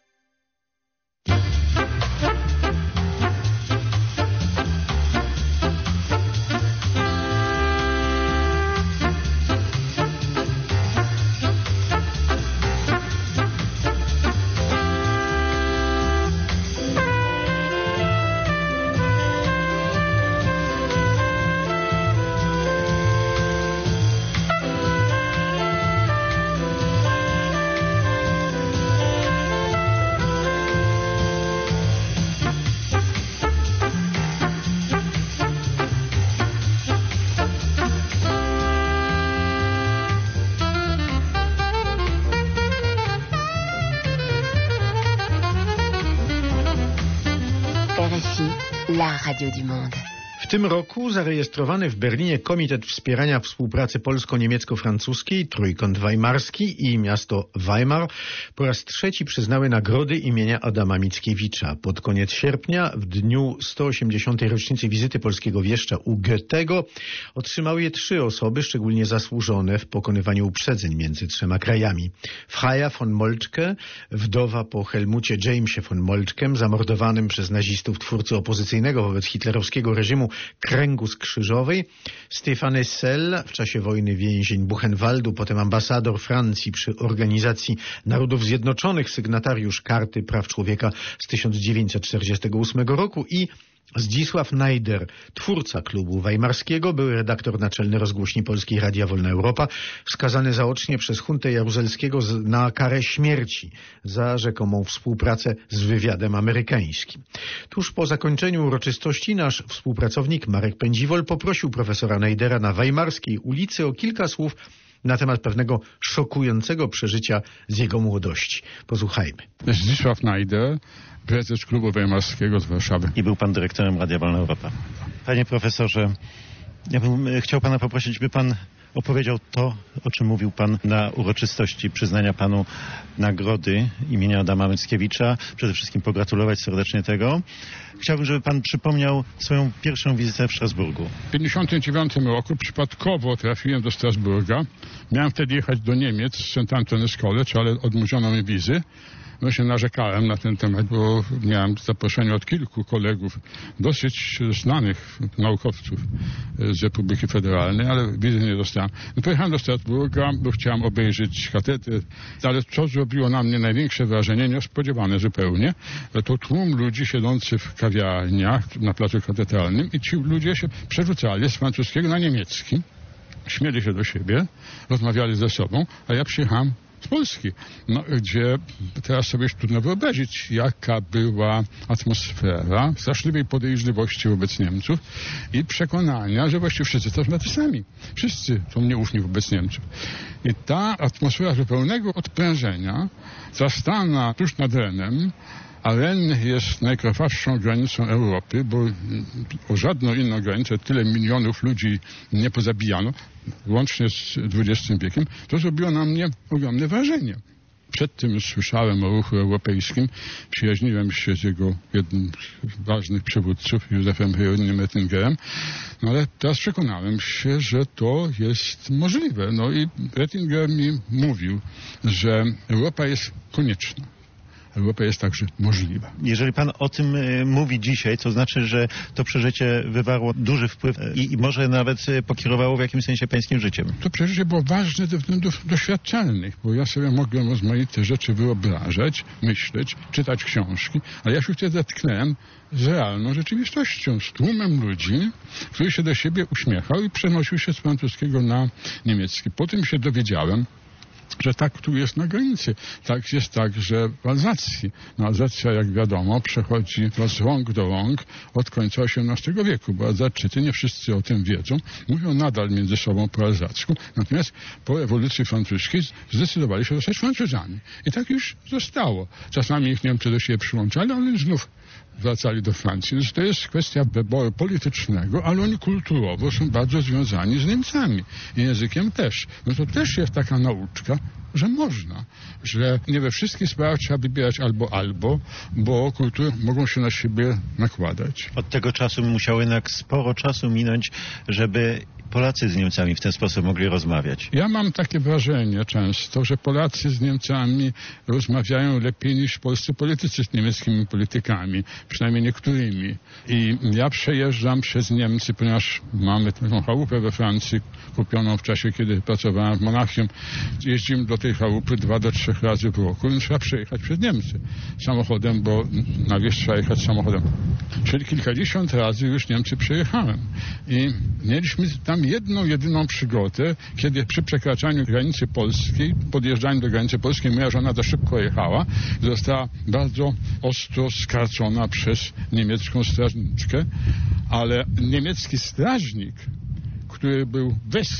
radio du monde. W tym roku zarejestrowany w Berlinie Komitet Wspierania Współpracy Polsko-Niemiecko-Francuskiej, Trójkąt Weimarski i miasto Weimar po raz trzeci przyznały nagrody imienia Adama Mickiewicza. Pod koniec sierpnia, w dniu sto osiemdziesiątej rocznicy wizyty polskiego wieszcza u Goethego, otrzymały je trzy osoby szczególnie zasłużone w pokonywaniu uprzedzeń między trzema krajami. Freya von Moltke, wdowa po Helmucie Jamesie von Moltkem, zamordowanym przez nazistów twórcy opozycyjnego wobec hitlerowskiego reżimu Kręgu z Krzyżowej, Stefane Sell, w czasie wojny więzień Buchenwaldu, potem ambasador Francji przy Organizacji Narodów Zjednoczonych, sygnatariusz Karty Praw Człowieka z tysiąc dziewięćset czterdziestego ósmego roku i Zdzisław Najder, twórca klubu weimarskiego, były redaktor naczelny rozgłośni Polskiej Radia Wolna Europa, skazany zaocznie przez Huntę Jaruzelskiego na karę śmierci za rzekomą współpracę z wywiadem amerykańskim. Tuż po zakończeniu uroczystości nasz współpracownik Marek Pędziwol poprosił profesora Najdera na Weimarskiej ulicy o kilka słów na temat pewnego szokującego przeżycia z jego młodości. Posłuchajmy. Zdzisław Najder, prezes klubu weimarskiego z Warszawy. I był pan dyrektorem Radia Wolna Europa. Panie profesorze, ja bym chciał pana poprosić, by pan opowiedział to, o czym mówił pan na uroczystości przyznania panu nagrody imienia Adama Mickiewicza. Przede wszystkim pogratulować serdecznie tego. Chciałbym, żeby pan przypomniał swoją pierwszą wizytę w Strasburgu. W tysiąc dziewięćset pięćdziesiątym dziewiątym roku przypadkowo trafiłem do Strasburga. Miałem wtedy jechać do Niemiec z Saint Anthony's College, ale odmówiono mi wizy. No się narzekałem na ten temat, bo miałem zaproszenie od kilku kolegów, dosyć znanych naukowców z Republiki Federalnej, ale wizy nie dostałem. No, pojechałem do Strasburga, bo chciałem obejrzeć katedrę, ale co zrobiło na mnie największe wrażenie, niespodziewane zupełnie, to tłum ludzi siedzący w kawiarniach na placu katedralnym i ci ludzie się przerzucali z francuskiego na niemiecki, śmieli się do siebie, rozmawiali ze sobą, a ja przyjechałem z Polski, no, gdzie teraz sobie trudno wyobrazić, jaka była atmosfera straszliwej podejrzliwości wobec Niemców i przekonania, że właściwie wszyscy to tacy sami. Wszyscy są nieufni wobec Niemców. I ta atmosfera zupełnego odprężenia zastana tuż nad Renem, a Ren jest najkrwawszą granicą Europy, bo o żadną inną granicę tyle milionów ludzi nie pozabijano, łącznie z dwudziestym wiekiem, to zrobiło na mnie ogromne wrażenie. Przed tym już słyszałem o ruchu europejskim, przyjaźniłem się z jego jednym z ważnych przywódców, Józefem Hieronymus Rettingerem, no ale teraz przekonałem się, że to jest możliwe. No i Rettinger mi mówił, że Europa jest konieczna. Europa jest także możliwa. Jeżeli pan o tym y, mówi dzisiaj, to znaczy, że to przeżycie wywarło duży wpływ i, i może nawet y, pokierowało w jakimś sensie pańskim życiem. To przeżycie było ważne ze względów doświadczalnych, bo ja sobie mogłem rozmaite rzeczy wyobrażać, myśleć, czytać książki, ale ja się wtedy zetknąłem z realną rzeczywistością, z tłumem ludzi, który się do siebie uśmiechał i przenosił się z francuskiego na niemiecki. Potem się dowiedziałem, że tak tu jest na granicy. Tak jest także w Alzacji. No, Alzacja, jak wiadomo, przechodzi z rąk do rąk od końca osiemnastego wieku, bo Alzaczycy, nie wszyscy o tym wiedzą, mówią nadal między sobą po alzacku, natomiast po rewolucji francuskiej zdecydowali się zostać Francuzami. I tak już zostało. Czasami ich Niemcy do siebie przyłączali, ale znów wracali do Francji. Więc to jest kwestia wyboru politycznego, ale oni kulturowo są bardzo związani z Niemcami. I językiem też. No to też jest taka nauczka, że można, że nie we wszystkich sprawach trzeba wybierać albo albo, bo kultury mogą się na siebie nakładać. Od tego czasu musiało jednak sporo czasu minąć, żeby Polacy z Niemcami w ten sposób mogli rozmawiać. Ja mam takie wrażenie często, że Polacy z Niemcami rozmawiają lepiej niż polscy politycy z niemieckimi politykami, przynajmniej niektórymi. I ja przejeżdżam przez Niemcy, ponieważ mamy taką chałupę we Francji, kupioną w czasie, kiedy pracowałem w Monachium. Jeździmy do tej chałupy dwa do trzech razy w roku, więc trzeba przejechać przez Niemcy samochodem, bo na wieś trzeba jechać samochodem. Czyli kilkadziesiąt razy już Niemcy przejechałem. I mieliśmy tam jedną, jedyną przygodę, kiedy przy przekraczaniu granicy polskiej, podjeżdżaniu do granicy polskiej, moja żona za szybko jechała i została bardzo ostro skarcona przez niemiecką strażniczkę, ale niemiecki strażnik, który był w Wessi,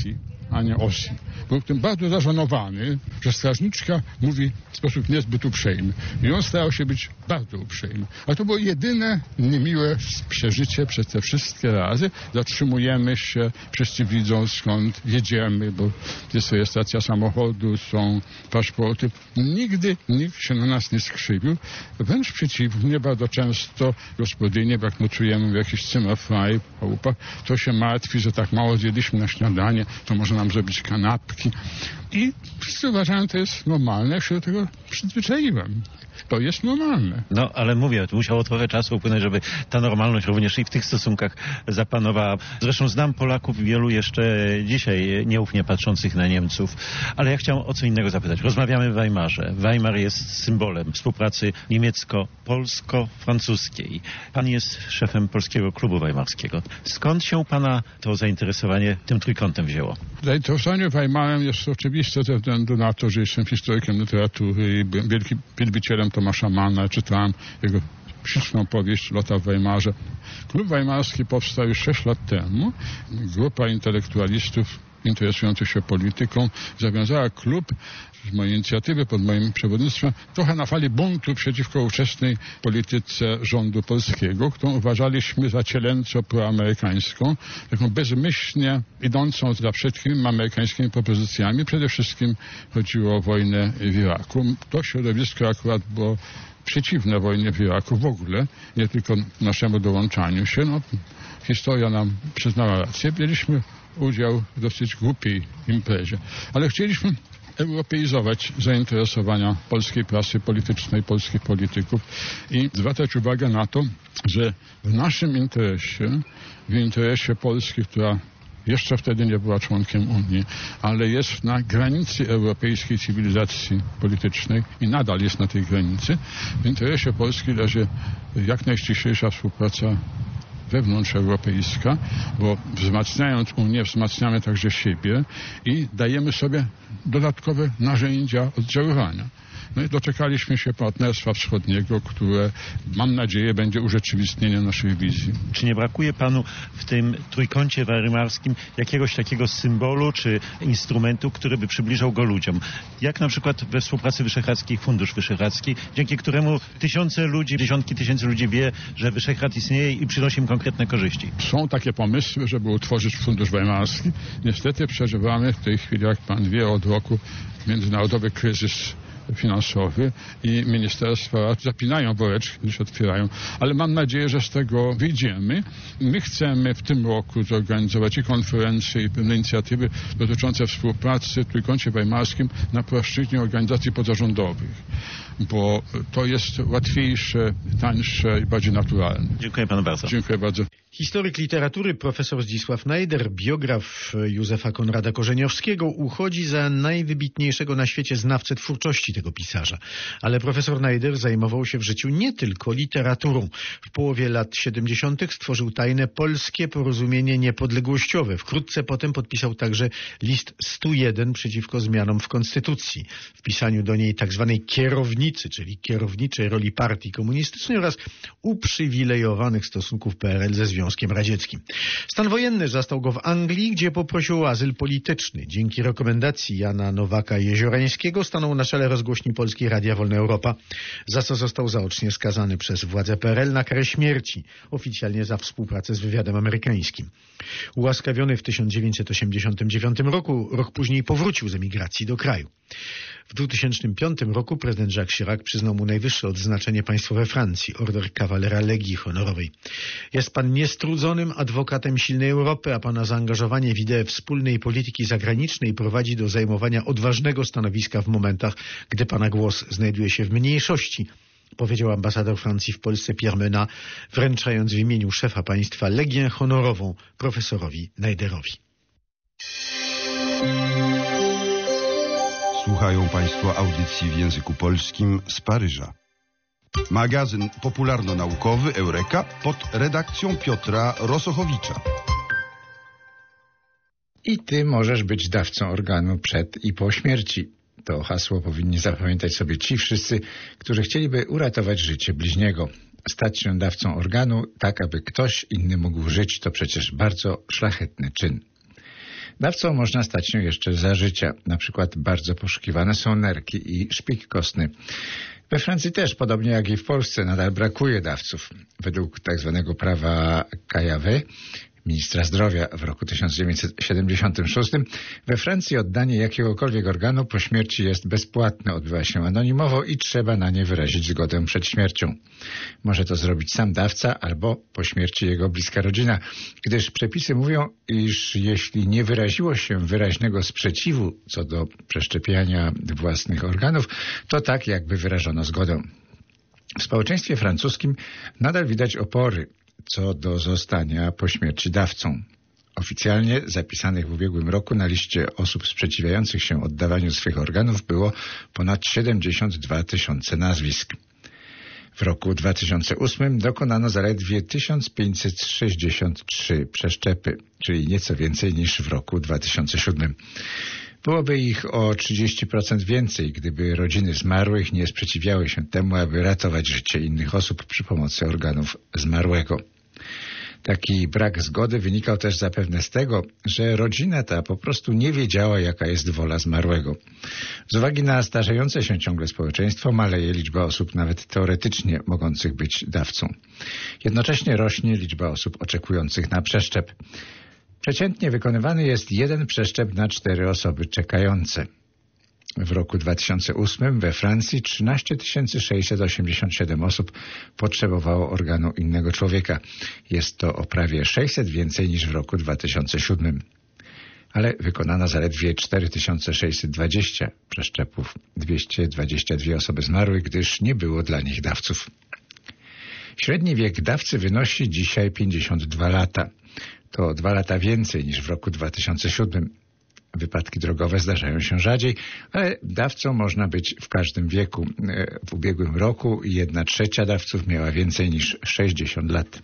a nie Ossi. Był tym bardzo zażenowany, że strażniczka mówi w sposób niezbyt uprzejmy. I on starał się być bardzo uprzejmy. A to było jedyne niemiłe przeżycie przez te wszystkie razy. Zatrzymujemy się, wszyscy widzą skąd jedziemy, bo jest rejestracja samochodu, są paszporty. Nigdy nikt się na nas nie skrzywił. Wręcz przeciwnie, bardzo często gospodynie, jak nocujemy w jakichś Zimmerfrei, chałupach, to się martwi, że tak mało zjedliśmy na śniadanie, to może nam zrobić kanapki. I wszyscy uważają, że to jest normalne, jak się do tego przyzwyczaiłem. To jest normalne. No, ale mówię, to musiało trochę czasu upłynąć, żeby ta normalność również i w tych stosunkach zapanowała. Zresztą znam Polaków wielu jeszcze dzisiaj nieufnie patrzących na Niemców, ale ja chciałem o co innego zapytać. Rozmawiamy w Weimarze. Weimar jest symbolem współpracy niemiecko-polsko-francuskiej. Pan jest szefem Polskiego Klubu Weimarskiego. Skąd się pana to zainteresowanie tym trójkątem wzięło? Zainteresowanie Weimarem jest oczywiste ze względu na to, że jestem historykiem literatury i byłem wielkim wielbicielem Tomasza Manna. Czytałem jego śliczną powieść Lata w Weimarze. Klub Weimarski powstał już sześć lat temu. Grupa intelektualistów interesujących się polityką zawiązała klub z mojej inicjatywy, pod moim przewodnictwem, trochę na fali buntu przeciwko ówczesnej polityce rządu polskiego, którą uważaliśmy za cielęco proamerykańską, taką bezmyślnie idącą za wszystkimi amerykańskimi propozycjami. Przede wszystkim chodziło o wojnę w Iraku. To środowisko akurat było przeciwne wojnie w Iraku w ogóle, nie tylko naszemu dołączaniu się. No, historia nam przyznała rację. Mieliśmy udział w dosyć głupiej imprezie, ale chcieliśmy europeizować zainteresowania polskiej prasy politycznej, polskich polityków i zwracać uwagę na to, że w naszym interesie, w interesie Polski, która jeszcze wtedy nie była członkiem Unii, ale jest na granicy europejskiej cywilizacji politycznej i nadal jest na tej granicy, w interesie Polski leży jak najściślejsza współpraca wewnątrzeuropejska, bo wzmacniając Unię, wzmacniamy także siebie i dajemy sobie dodatkowe narzędzia oddziaływania. No i doczekaliśmy się Partnerstwa Wschodniego, które, mam nadzieję, będzie urzeczywistnieniem naszej wizji. Czy nie brakuje panu w tym trójkącie weimarskim jakiegoś takiego symbolu czy instrumentu, który by przybliżał go ludziom? Jak na przykład we współpracy Wyszehradzkich Fundusz Wyszehradzki, dzięki któremu tysiące ludzi, dziesiątki tysięcy ludzi wie, że Wyszehrad istnieje i przynosi im konkretne korzyści. Są takie pomysły, żeby utworzyć Fundusz Weimarski. Niestety przeżywamy w tej chwili, jak pan wie, od roku międzynarodowy kryzys finansowy i ministerstwa zapinają woreczki, już otwierają, ale mam nadzieję, że z tego wyjdziemy. My chcemy w tym roku zorganizować i konferencje, i pewne inicjatywy dotyczące współpracy w Trójkącie Weimarskim na płaszczyźnie organizacji pozarządowych, bo to jest łatwiejsze, tańsze i bardziej naturalne. Dziękuję panu bardzo. Dziękuję bardzo. Historyk literatury profesor Zdzisław Najder, biograf Józefa Konrada Korzeniowskiego, uchodzi za najwybitniejszego na świecie znawcę twórczości tego pisarza. Ale profesor Najder zajmował się w życiu nie tylko literaturą. W połowie lat siedemdziesiątych stworzył tajne Polskie Porozumienie Niepodległościowe. Wkrótce potem podpisał także list stu jeden przeciwko zmianom w Konstytucji. W pisaniu do niej tak zwanej kierownicy, czyli kierowniczej roli partii komunistycznej oraz uprzywilejowanych stosunków P R L ze Związkiem Radzieckim. Stan wojenny zastał go w Anglii, gdzie poprosił o azyl polityczny. Dzięki rekomendacji Jana Nowaka-Jeziorańskiego stanął na czele rozgłośni Polskiej Radia Wolna Europa, za co został zaocznie skazany przez władze P R L na karę śmierci, oficjalnie za współpracę z wywiadem amerykańskim. Ułaskawiony w tysiąc dziewięćset osiemdziesiątym dziewiątym roku, rok później powrócił z emigracji do kraju. W dwutysięcznym piątym roku prezydent Jacques Chirac przyznał mu najwyższe odznaczenie państwowe Francji, order kawalera Legii Honorowej. Jest pan niestrudzonym adwokatem silnej Europy, a pana zaangażowanie w ideę wspólnej polityki zagranicznej prowadzi do zajmowania odważnego stanowiska w momentach, gdy pana głos znajduje się w mniejszości, powiedział ambasador Francji w Polsce Pierre Menat, wręczając w imieniu szefa państwa Legię Honorową profesorowi Najderowi. Słuchają państwo audycji w języku polskim z Paryża. Magazyn popularno-naukowy Eureka pod redakcją Piotra Rosochowicza. I ty możesz być dawcą organu przed i po śmierci. To hasło powinni zapamiętać sobie ci wszyscy, którzy chcieliby uratować życie bliźniego. Stać się dawcą organu tak, aby ktoś inny mógł żyć, to przecież bardzo szlachetny czyn. Dawcą można stać się jeszcze za życia. Na przykład bardzo poszukiwane są nerki i szpik kostny. We Francji też, podobnie jak i w Polsce, nadal brakuje dawców. Według tzw. prawa Cayavé, ministra zdrowia w roku tysiąc dziewięćset siedemdziesiątym szóstym, we Francji oddanie jakiegokolwiek organu po śmierci jest bezpłatne, odbywa się anonimowo i trzeba na nie wyrazić zgodę przed śmiercią. Może to zrobić sam dawca albo po śmierci jego bliska rodzina, gdyż przepisy mówią, iż jeśli nie wyraziło się wyraźnego sprzeciwu co do przeszczepiania własnych organów, to tak jakby wyrażono zgodę. W społeczeństwie francuskim nadal widać opory co do zostania po śmierci dawcą. Oficjalnie zapisanych w ubiegłym roku na liście osób sprzeciwiających się oddawaniu swych organów było ponad siedemdziesiąt dwa tysiące nazwisk. W roku dwa tysiące ósmym dokonano zaledwie tysiąc pięćset sześćdziesiąt trzy przeszczepy, czyli nieco więcej niż w roku dwa tysiące siódmym. Byłoby ich o trzydzieści procent więcej, gdyby rodziny zmarłych nie sprzeciwiały się temu, aby ratować życie innych osób przy pomocy organów zmarłego. Taki brak zgody wynikał też zapewne z tego, że rodzina ta po prostu nie wiedziała, jaka jest wola zmarłego. Z uwagi na starzejące się ciągle społeczeństwo maleje liczba osób nawet teoretycznie mogących być dawcą. Jednocześnie rośnie liczba osób oczekujących na przeszczep. Przeciętnie wykonywany jest jeden przeszczep na cztery osoby czekające. W roku dwa tysiące ósmym we Francji trzynaście tysięcy sześćset osiemdziesiąt siedem osób potrzebowało organu innego człowieka. Jest to o prawie sześćset więcej niż w roku dwa tysiące siódmym. Ale wykonano zaledwie cztery tysiące sześćset dwadzieścia przeszczepów. dwieście dwadzieścia dwie osoby zmarły, gdyż nie było dla nich dawców. Średni wiek dawcy wynosi dzisiaj pięćdziesiąt dwa lata. To dwa lata więcej niż w roku dwa tysiące siódmym. Wypadki drogowe zdarzają się rzadziej, ale dawcą można być w każdym wieku. W ubiegłym roku jedna trzecia dawców miała więcej niż sześćdziesiąt lat.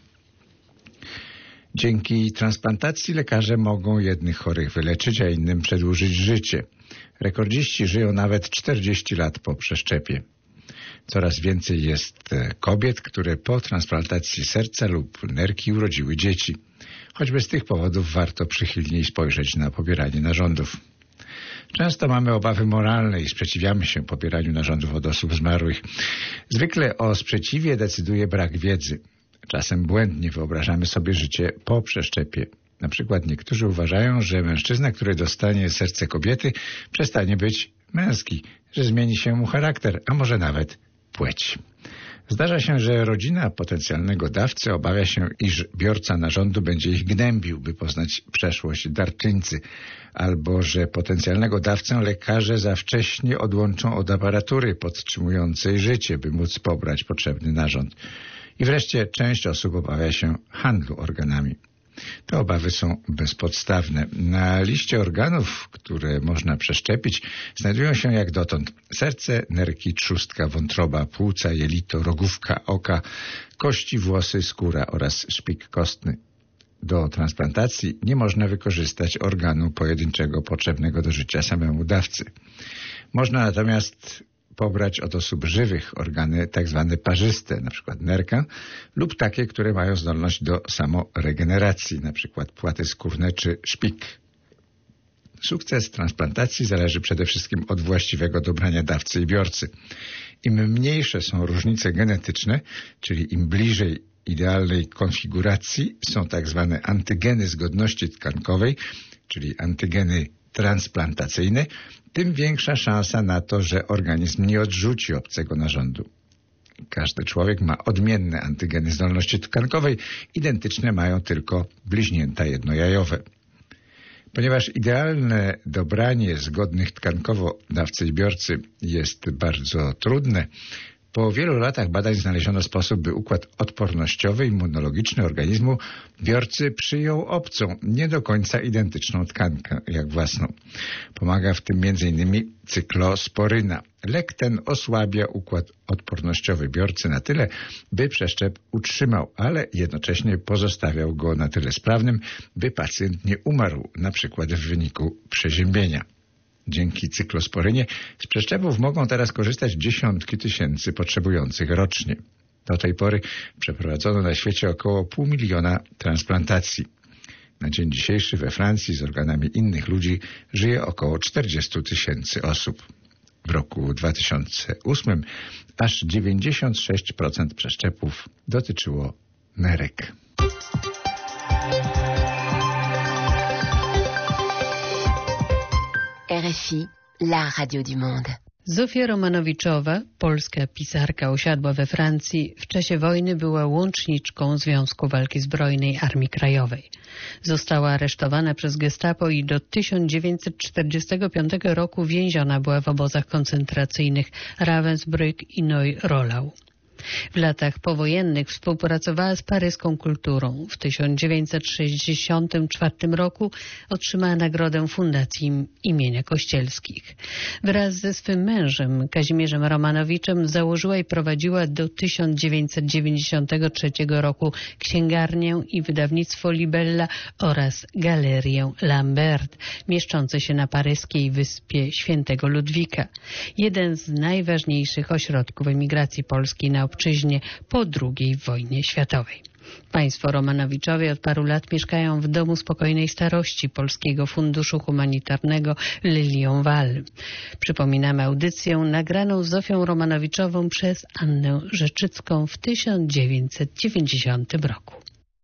Dzięki transplantacji lekarze mogą jednych chorych wyleczyć, a innym przedłużyć życie. Rekordziści żyją nawet czterdzieści lat po przeszczepie. Coraz więcej jest kobiet, które po transplantacji serca lub nerki urodziły dzieci. Choćby z tych powodów warto przychylniej spojrzeć na pobieranie narządów. Często mamy obawy moralne i sprzeciwiamy się pobieraniu narządów od osób zmarłych. Zwykle o sprzeciwie decyduje brak wiedzy. Czasem błędnie wyobrażamy sobie życie po przeszczepie. Na przykład niektórzy uważają, że mężczyzna, który dostanie serce kobiety, przestanie być męski, że zmieni się mu charakter, a może nawet płeć. Zdarza się, że rodzina potencjalnego dawcy obawia się, iż biorca narządu będzie ich gnębił, by poznać przeszłość darczyńcy, albo że potencjalnego dawcę lekarze za wcześnie odłączą od aparatury podtrzymującej życie, by móc pobrać potrzebny narząd. I wreszcie część osób obawia się handlu organami. Te obawy są bezpodstawne. Na liście organów, które można przeszczepić, znajdują się jak dotąd serce, nerki, trzustka, wątroba, płuca, jelito, rogówka, oka, kości, włosy, skóra oraz szpik kostny. Do transplantacji nie można wykorzystać organu pojedynczego potrzebnego do życia samemu dawcy. Można natomiast pobrać od osób żywych organy tak zwane parzyste, na przykład nerka, lub takie, które mają zdolność do samoregeneracji, na przykład płaty skórne czy szpik. Sukces transplantacji zależy przede wszystkim od właściwego dobrania dawcy i biorcy. Im mniejsze są różnice genetyczne, czyli im bliżej idealnej konfiguracji są tak zwane antygeny zgodności tkankowej, czyli antygeny transplantacyjne, tym większa szansa na to, że organizm nie odrzuci obcego narządu. Każdy człowiek ma odmienne antygeny zdolności tkankowej, identyczne mają tylko bliźnięta jednojajowe. Ponieważ idealne dobranie zgodnych tkankowo dawcy i biorcy jest bardzo trudne, po wielu latach badań znaleziono sposób, by układ odpornościowy, immunologiczny organizmu biorcy przyjął obcą, nie do końca identyczną tkankę jak własną. Pomaga w tym między innymi cyklosporyna. Lek ten osłabia układ odpornościowy biorcy na tyle, by przeszczep utrzymał, ale jednocześnie pozostawiał go na tyle sprawnym, by pacjent nie umarł, na przykład w wyniku przeziębienia. Dzięki cyklosporynie z przeszczepów mogą teraz korzystać dziesiątki tysięcy potrzebujących rocznie. Do tej pory przeprowadzono na świecie około pół miliona transplantacji. Na dzień dzisiejszy we Francji z organami innych ludzi żyje około czterdzieści tysięcy osób. W roku dwa tysiące ósmym aż dziewięćdziesiąt sześć procent przeszczepów dotyczyło nerek. R F I, la radio du monde. Zofia Romanowiczowa, polska pisarka, osiadła we Francji. W czasie wojny była łączniczką Związku Walki Zbrojnej Armii Krajowej. Została aresztowana przez gestapo i do tysiąc dziewięćset czterdziestego piątego roku więziona była w obozach koncentracyjnych Ravensbrück i Neu-Rollau. W latach powojennych współpracowała z paryską kulturą. W tysiąc dziewięćset sześćdziesiątym czwartym roku otrzymała nagrodę Fundacji imienia Kościelskich. Wraz ze swym mężem, Kazimierzem Romanowiczem, założyła i prowadziła do tysiąc dziewięćset dziewięćdziesiątego trzeciego roku księgarnię i wydawnictwo Libella oraz galerię Lambert, mieszczące się na paryskiej wyspie Świętego Ludwika. Jeden z najważniejszych ośrodków emigracji polskiej na obczyźnie po drugiej wojnie światowej. Państwo Romanowiczowie od paru lat mieszkają w Domu Spokojnej Starości Polskiego Funduszu Humanitarnego Le Lion Val. Przypominamy audycję nagraną Zofią Romanowiczową przez Annę Rzeczycką w tysiąc dziewięćset dziewięćdziesiątym roku.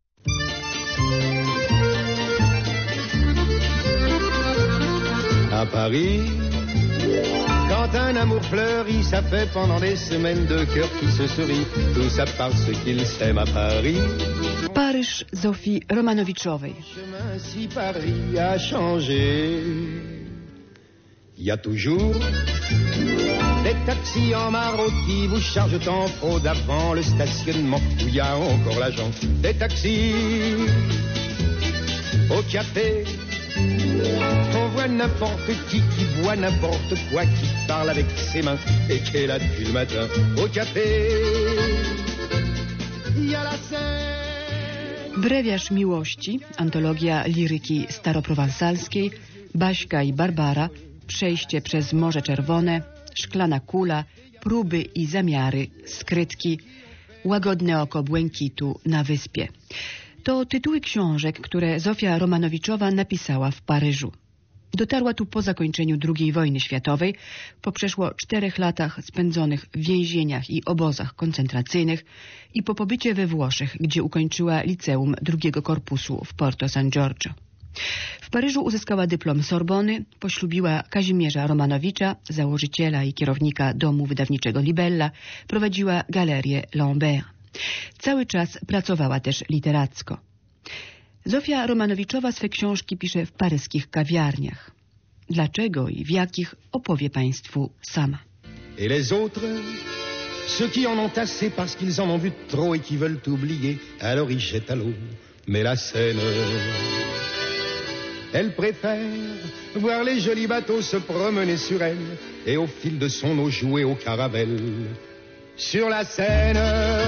À Paris, quand un amour fleurit, ça fait pendant des semaines deux cœurs qui se sourient, tout ça parce qu'ils s'aiment à Paris. Paryż Zofii Romanowiczowej. Chemin si Paris a changé, il y a toujours des taxis en Maroc qui vous chargent en fraude avant le stationnement où il y a encore l'agent. Des taxis au café. On voit n'importe qui qui boit n'importe quoi, qui parle avec ses mains et qui est là depuis le matin au café. Il y a la scène. Brewiarz miłości, antologia liryki staroprowansalskiej, Baśka i Barbara, Przejście przez Morze Czerwone, Szklana kula, Próby i zamiary, Skrytki, Łagodne oko błękitu na wyspie. To tytuły książek, które Zofia Romanowiczowa napisała w Paryżu. Dotarła tu po zakończeniu drugiej wojny światowej, po przeszło czterech latach spędzonych w więzieniach i obozach koncentracyjnych i po pobycie we Włoszech, gdzie ukończyła liceum drugiego korpusu w Porto San Giorgio. W Paryżu uzyskała dyplom Sorbony, poślubiła Kazimierza Romanowicza, założyciela i kierownika domu wydawniczego Libella, prowadziła galerię Lambert. Cały czas pracowała też literacko. Zofia Romanowiczowa swe książki pisze w paryskich kawiarniach. Dlaczego i w jakich opowie Państwu sama. Et les autres, ceux qui en ont assez parce qu'ils en ont vu trop et qui veulent oublier, alors ils jettent à l'eau, mais la Seine, elle préfère voir les jolis bateaux se promener sur elle et au fil de son eau jouer au caravelle. Sur la Seine.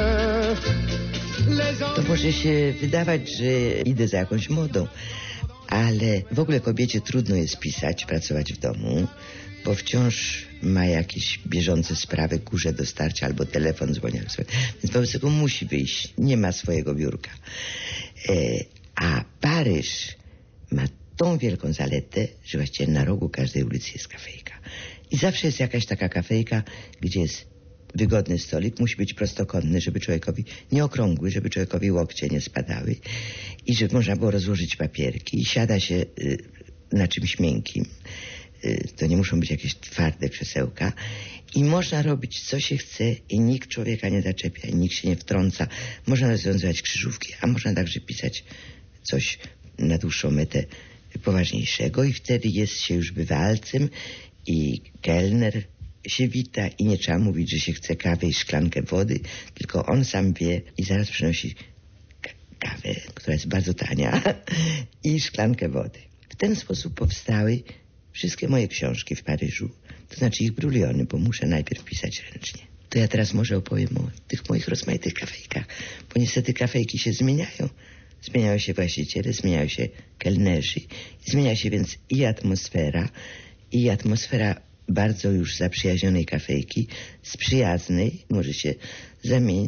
To może się wydawać, że idę za jakąś modą, ale w ogóle kobiecie trudno jest pisać, pracować w domu, bo wciąż ma jakieś bieżące sprawy, kurze do starcia albo telefon dzwoni, więc po prostu musi wyjść, nie ma swojego biurka. E, a Paryż ma tą wielką zaletę, że właściwie na rogu każdej ulicy jest kafejka. I zawsze jest jakaś taka kafejka, gdzie jest wygodny stolik, musi być prostokątny, żeby człowiekowi, nie okrągły, żeby człowiekowi łokcie nie spadały i żeby można było rozłożyć papierki i siada się y, na czymś miękkim. Y, to nie muszą być jakieś twarde krzesełka i można robić co się chce i nikt człowieka nie zaczepia, nikt się nie wtrąca. Można rozwiązywać krzyżówki, a można także pisać coś na dłuższą metę poważniejszego i wtedy jest się już bywalcem i kelner się wita i nie trzeba mówić, że się chce kawę i szklankę wody, tylko on sam wie i zaraz przynosi kawę, która jest bardzo tania i szklankę wody. W ten sposób powstały wszystkie moje książki w Paryżu, to znaczy ich bruliony, bo muszę najpierw pisać ręcznie. To ja teraz może opowiem o tych moich rozmaitych kafejkach, bo niestety kafejki się zmieniają. Zmieniają się właściciele, zmieniają się kelnerzy, zmienia się więc i atmosfera, i atmosfera bardzo już zaprzyjaźnionej kafejki z przyjaznej może się zamienić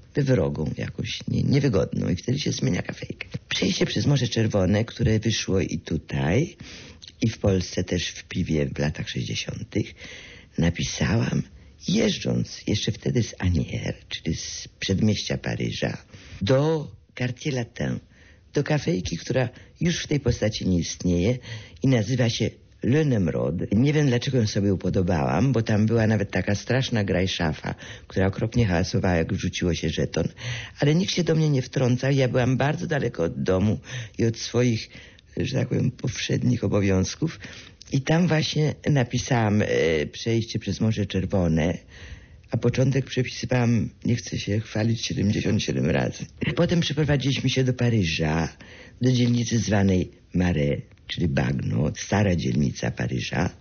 wrogą jakąś nie, niewygodną i wtedy się zmienia kafejkę. Przejście przez Morze Czerwone, które wyszło i tutaj, i w Polsce też w piwie w latach sześćdziesiątych, napisałam, jeżdżąc jeszcze wtedy z Asnières, czyli z przedmieścia Paryża, do Quartier Latin, do kafejki, która już w tej postaci nie istnieje i nazywa się Le Nemrod. Nie wiem, dlaczego ją sobie upodobałam, bo tam była nawet taka straszna grajszafa, która okropnie hałasowała, jak rzuciło się żeton. Ale nikt się do mnie nie wtrącał. Ja byłam bardzo daleko od domu i od swoich, że tak powiem, powszednich obowiązków. I tam właśnie napisałam e, przejście przez Morze Czerwone, a początek przepisywałam, nie chcę się chwalić, siedemdziesiąt siedem razy. Potem przeprowadziliśmy się do Paryża, do dzielnicy zwanej Marais, czyli Bagno, stara dzielnica Paryża.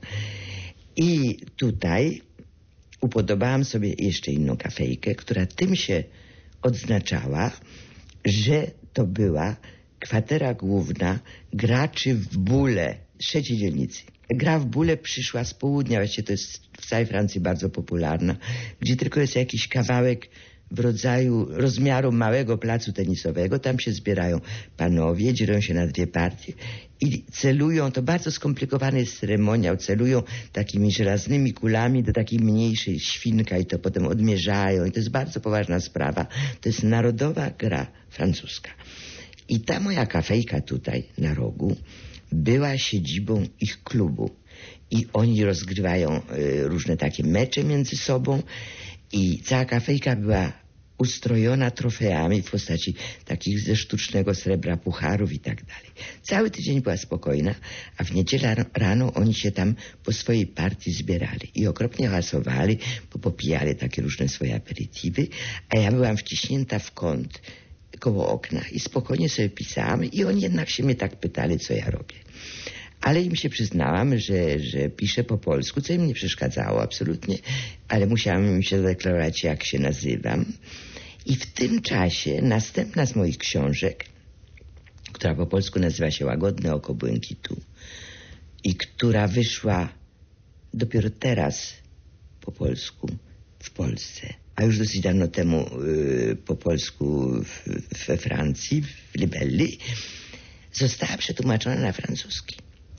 I tutaj upodobałam sobie jeszcze inną kafejkę, która tym się odznaczała, że to była kwatera główna graczy w bóle trzeciej dzielnicy. Gra w bóle przyszła z południa, właściwie to jest w całej Francji bardzo popularna, gdzie tylko jest jakiś kawałek w rodzaju rozmiaru małego placu tenisowego. Tam się zbierają panowie, dzielą się na dwie partie i celują, to bardzo skomplikowany jest ceremoniał, celują takimi żelaznymi kulami do takiej mniejszej świnka i to potem odmierzają i to jest bardzo poważna sprawa. To jest narodowa gra francuska. I ta moja kafejka tutaj na rogu była siedzibą ich klubu i oni rozgrywają y, różne takie mecze między sobą i cała kafejka była ustrojona trofeami w postaci takich ze sztucznego srebra pucharów i tak dalej. Cały tydzień była spokojna, a w niedzielę rano oni się tam po swojej partii zbierali i okropnie hałasowali, bo popijali takie różne swoje aperitiwy, a ja byłam wciśnięta w kąt koło okna i spokojnie sobie pisałam i oni jednak się mnie tak pytali, co ja robię. Ale im się przyznałam, że, że piszę po polsku, co im nie przeszkadzało absolutnie, ale musiałam im się zadeklarować, jak się nazywam. I w tym czasie następna z moich książek, która po polsku nazywa się Łagodne oko błękitu i która wyszła dopiero teraz po polsku w Polsce, a już dosyć dawno temu y, po polsku w, we Francji, w Libelli, została przetłumaczona na francuski.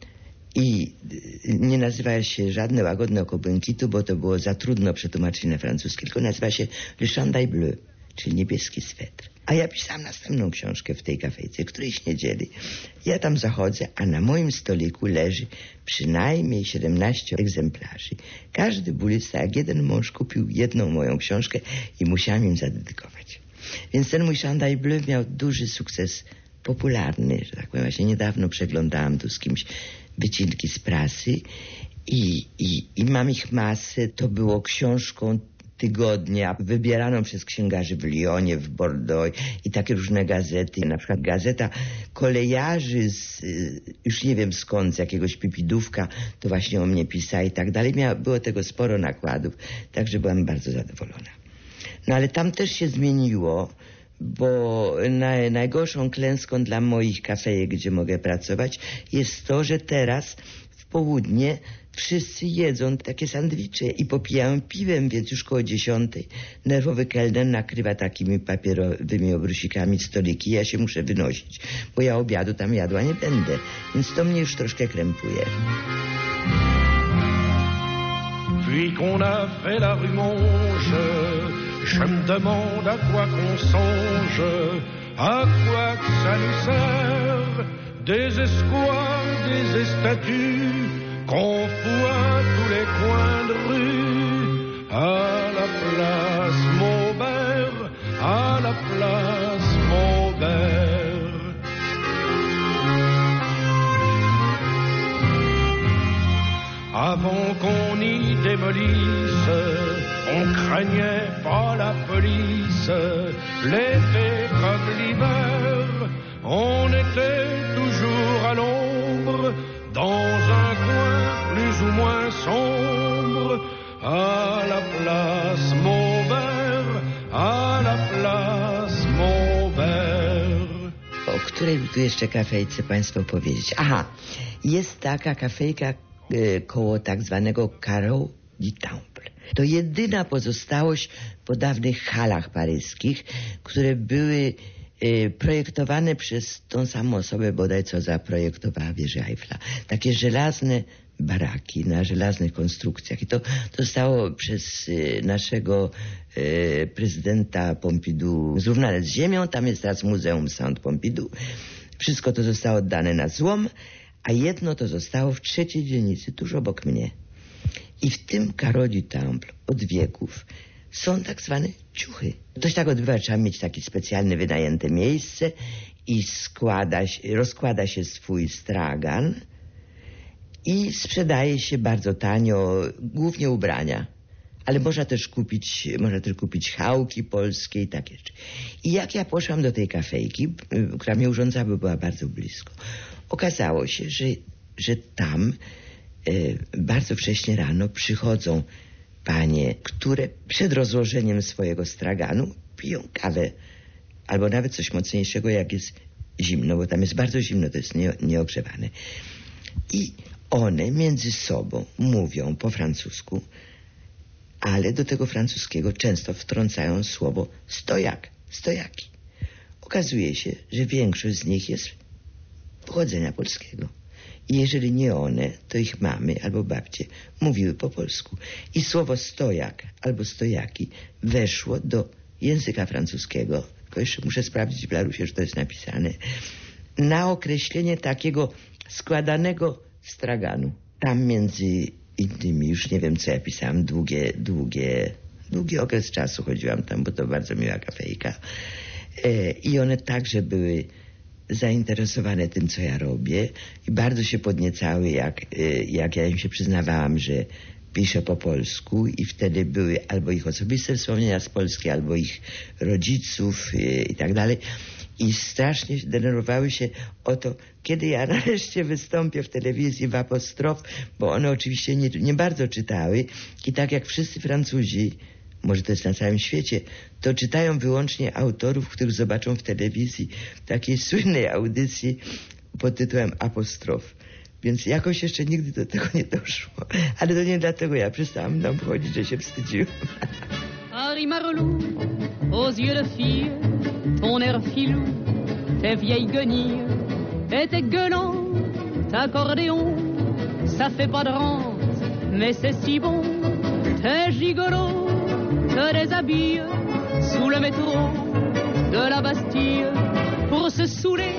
I nie nazywa się żadne Łagodne oko błękitu, bo to było za trudno przetłumaczyć na francuski, tylko nazywa się Le Chandail Bleu, czyli niebieski swetr. A ja pisałam następną książkę w tej kafejce, którejś niedzieli. Ja tam zachodzę, a na moim stoliku leży przynajmniej siedemnaście egzemplarzy. Każdy bulista, jak jeden mąż, kupił jedną moją książkę i musiałam im zadedykować. Więc ten mój Chandail Bleu miał duży sukces popularny, że tak powiem. Właśnie niedawno przeglądałam tu z kimś wycinki z prasy i, i, i mam ich masę. To było książką tygodnia, wybieraną przez księgarzy w Lyonie, w Bordeaux i takie różne gazety. Na przykład gazeta kolejarzy z, już nie wiem skąd, z jakiegoś Pipidówka, to właśnie o mnie pisała i tak dalej. Miało, było tego sporo nakładów, także byłam bardzo zadowolona. No ale tam też się zmieniło, bo naj, najgorszą klęską dla moich kafejek, gdzie mogę pracować, jest to, że teraz w południe wszyscy jedzą takie sandwicze i popijają piwem, więc już koło dziesiątej nerwowy kelner nakrywa takimi papierowymi obrusikami stoliki. Ja się muszę wynosić, bo ja obiadu tam jadła nie będę, więc to mnie już troszkę krępuje. Puis qu'on a fait la rue Monge, je me demande à quoi qu'on songe, à quoi que ça nous sert, des espoirs, des statues, qu'on fout à tous les coins de rue, à la place Maubert, à la place Maubert. Avant qu'on y démolisse, on craignait pas la police, l'été comme l'hiver, on était toujours à l'ombre, dans un coin plus ou moins sombre, à la place Maubert, à la place Maubert. O której tu jeszcze kafejce Państwu powiedzieć? Aha, jest taka kafejka e, koło tak zwanego Carreau du Temple. To jedyna pozostałość po dawnych halach paryskich, które były y, projektowane przez tą samą osobę bodaj, co zaprojektowała wieżę Eiffla. Takie żelazne baraki na żelaznych konstrukcjach. I to zostało przez y, naszego y, prezydenta Pompidou zrównane z ziemią. Tam jest teraz Muzeum Saint Pompidou. Wszystko to zostało oddane na złom, a jedno to zostało w trzeciej dzielnicy, tuż obok mnie. I w tym Carreau du Temple od wieków są tak zwane ciuchy. To się tak odbywa, trzeba mieć takie specjalne wynajęte miejsce i składa się, rozkłada się swój stragan i sprzedaje się bardzo tanio, głównie ubrania. Ale można też kupić, można też kupić chałki polskie i takie rzeczy. I jak ja poszłam do tej kafejki, która mnie urządzała, bo była bardzo blisko, okazało się, że, że tam e, bardzo wcześnie rano przychodzą panie, które przed rozłożeniem swojego straganu piją kawę. Albo nawet coś mocniejszego, jak jest zimno, bo tam jest bardzo zimno, to jest nie, nieogrzewane. I one między sobą mówią po francusku, ale do tego francuskiego często wtrącają słowo stojak, stojaki. Okazuje się, że większość z nich jest pochodzenia polskiego. I jeżeli nie one, to ich mamy albo babcie mówiły po polsku. I słowo stojak albo stojaki weszło do języka francuskiego, tylko jeszcze muszę sprawdzić w Larusie, że to jest napisane, na określenie takiego składanego straganu. Tam między innymi, już nie wiem co ja pisałam, długie, długie, długi okres czasu chodziłam tam, bo to bardzo miła kafejka. E, I one także były zainteresowane tym, co ja robię i bardzo się podniecały, jak, jak ja im się przyznawałam, że piszę po polsku i wtedy były albo ich osobiste wspomnienia z Polski, albo ich rodziców i, i tak dalej. I strasznie denerwowały się o to, kiedy ja nareszcie wystąpię w telewizji w apostrof, bo one oczywiście nie, nie bardzo czytały i tak jak wszyscy Francuzi, może to jest na całym świecie, to czytają wyłącznie autorów, których zobaczą w telewizji, w takiej słynnej audycji pod tytułem Apostrof. Więc jakoś jeszcze nigdy do tego nie doszło. Ale to nie dlatego ja przestałam tam chodzić, że się wstydziłam. Harry Marlou, aux yeux de fille, ton air filou, tes vieilles guenilles, et tes gueulants, t'accordéon, ça fait pas de rente, mais c'est si bon, tes gigolos, te déshabille sous le métro de la Bastille pour se saouler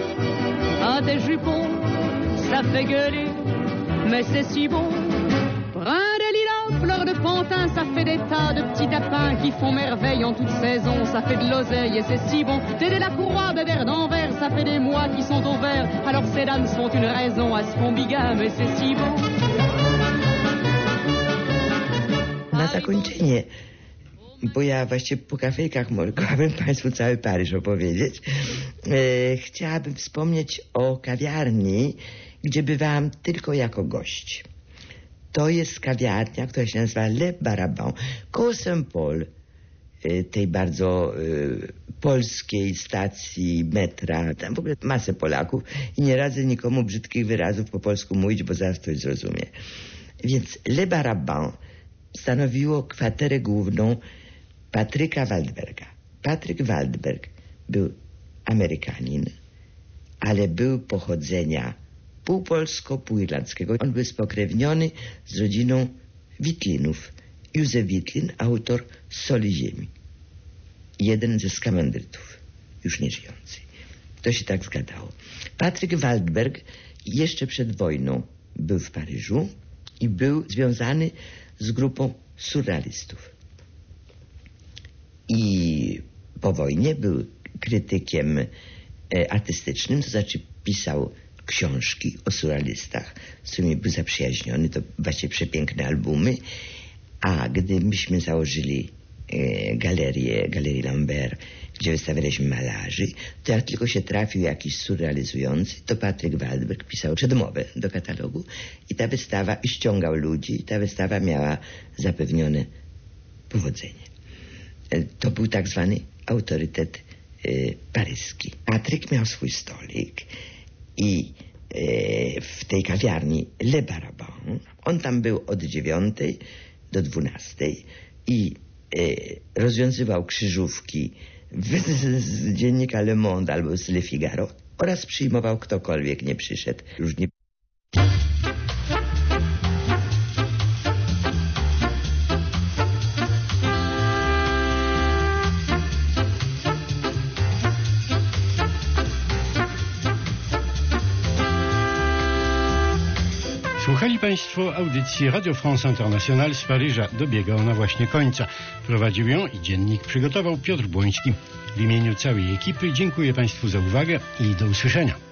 à tes jupons, ça fait gueuler, mais c'est si bon. Brin de lilas, fleurs de pantin, ça fait des tas de petits tapins qui font merveille en toute saison, ça fait de l'oseille et c'est si bon. T'es de la courroie, bébert d'Anvers, ça fait des mois qui sont au vert, alors ces dames sont une raison à ce fond bigame et c'est si bon. Na zakończenie, bo ja właściwie po kafejkach mogłabym Państwu cały Paryż opowiedzieć, e, chciałabym wspomnieć o kawiarni, gdzie bywałam tylko jako gość. To jest kawiarnia, która się nazywa Le Baraban, koło Saint-Paul, e, tej bardzo e, polskiej stacji metra. Tam w ogóle masę Polaków i nie radzę nikomu brzydkich wyrazów po polsku mówić, bo zaraz ktoś zrozumie. Więc Le Baraban stanowiło kwaterę główną Patryka Waldberga. Patryk Waldberg był Amerykanin, ale był pochodzenia pół polsko, pół irlandzkiego. On był spokrewniony z rodziną Witlinów. Józef Witlin, autor Soli Ziemi. Jeden ze skamandrytów, już nie żyjący. To się tak zgadało. Patryk Waldberg jeszcze przed wojną był w Paryżu i był związany z grupą surrealistów. I po wojnie był krytykiem e, artystycznym, to znaczy pisał książki o surrealistach, z którymi był zaprzyjaźniony, to właśnie przepiękne albumy. A gdy myśmy założyli e, galerię, galerię Lambert, gdzie wystawialiśmy malarzy, to jak tylko się trafił jakiś surrealizujący, to Patryk Waldberg pisał przedmowę do katalogu i ta wystawa, i ściągał ludzi, i ta wystawa miała zapewnione powodzenie. To był tak zwany autorytet y, paryski. Patryk miał swój stolik i y, w tej kawiarni Le Baraban, on tam był od dziewiątej do dwunastej i e, rozwiązywał krzyżówki w, z, z dziennika Le Monde albo z Le Figaro oraz przyjmował ktokolwiek nie przyszedł. Już nie... Słuchali Państwo audycji Radio France International z Paryża. Dobiega ona właśnie końca. Prowadził ją i dziennik przygotował Piotr Błoński. W imieniu całej ekipy dziękuję Państwu za uwagę i do usłyszenia.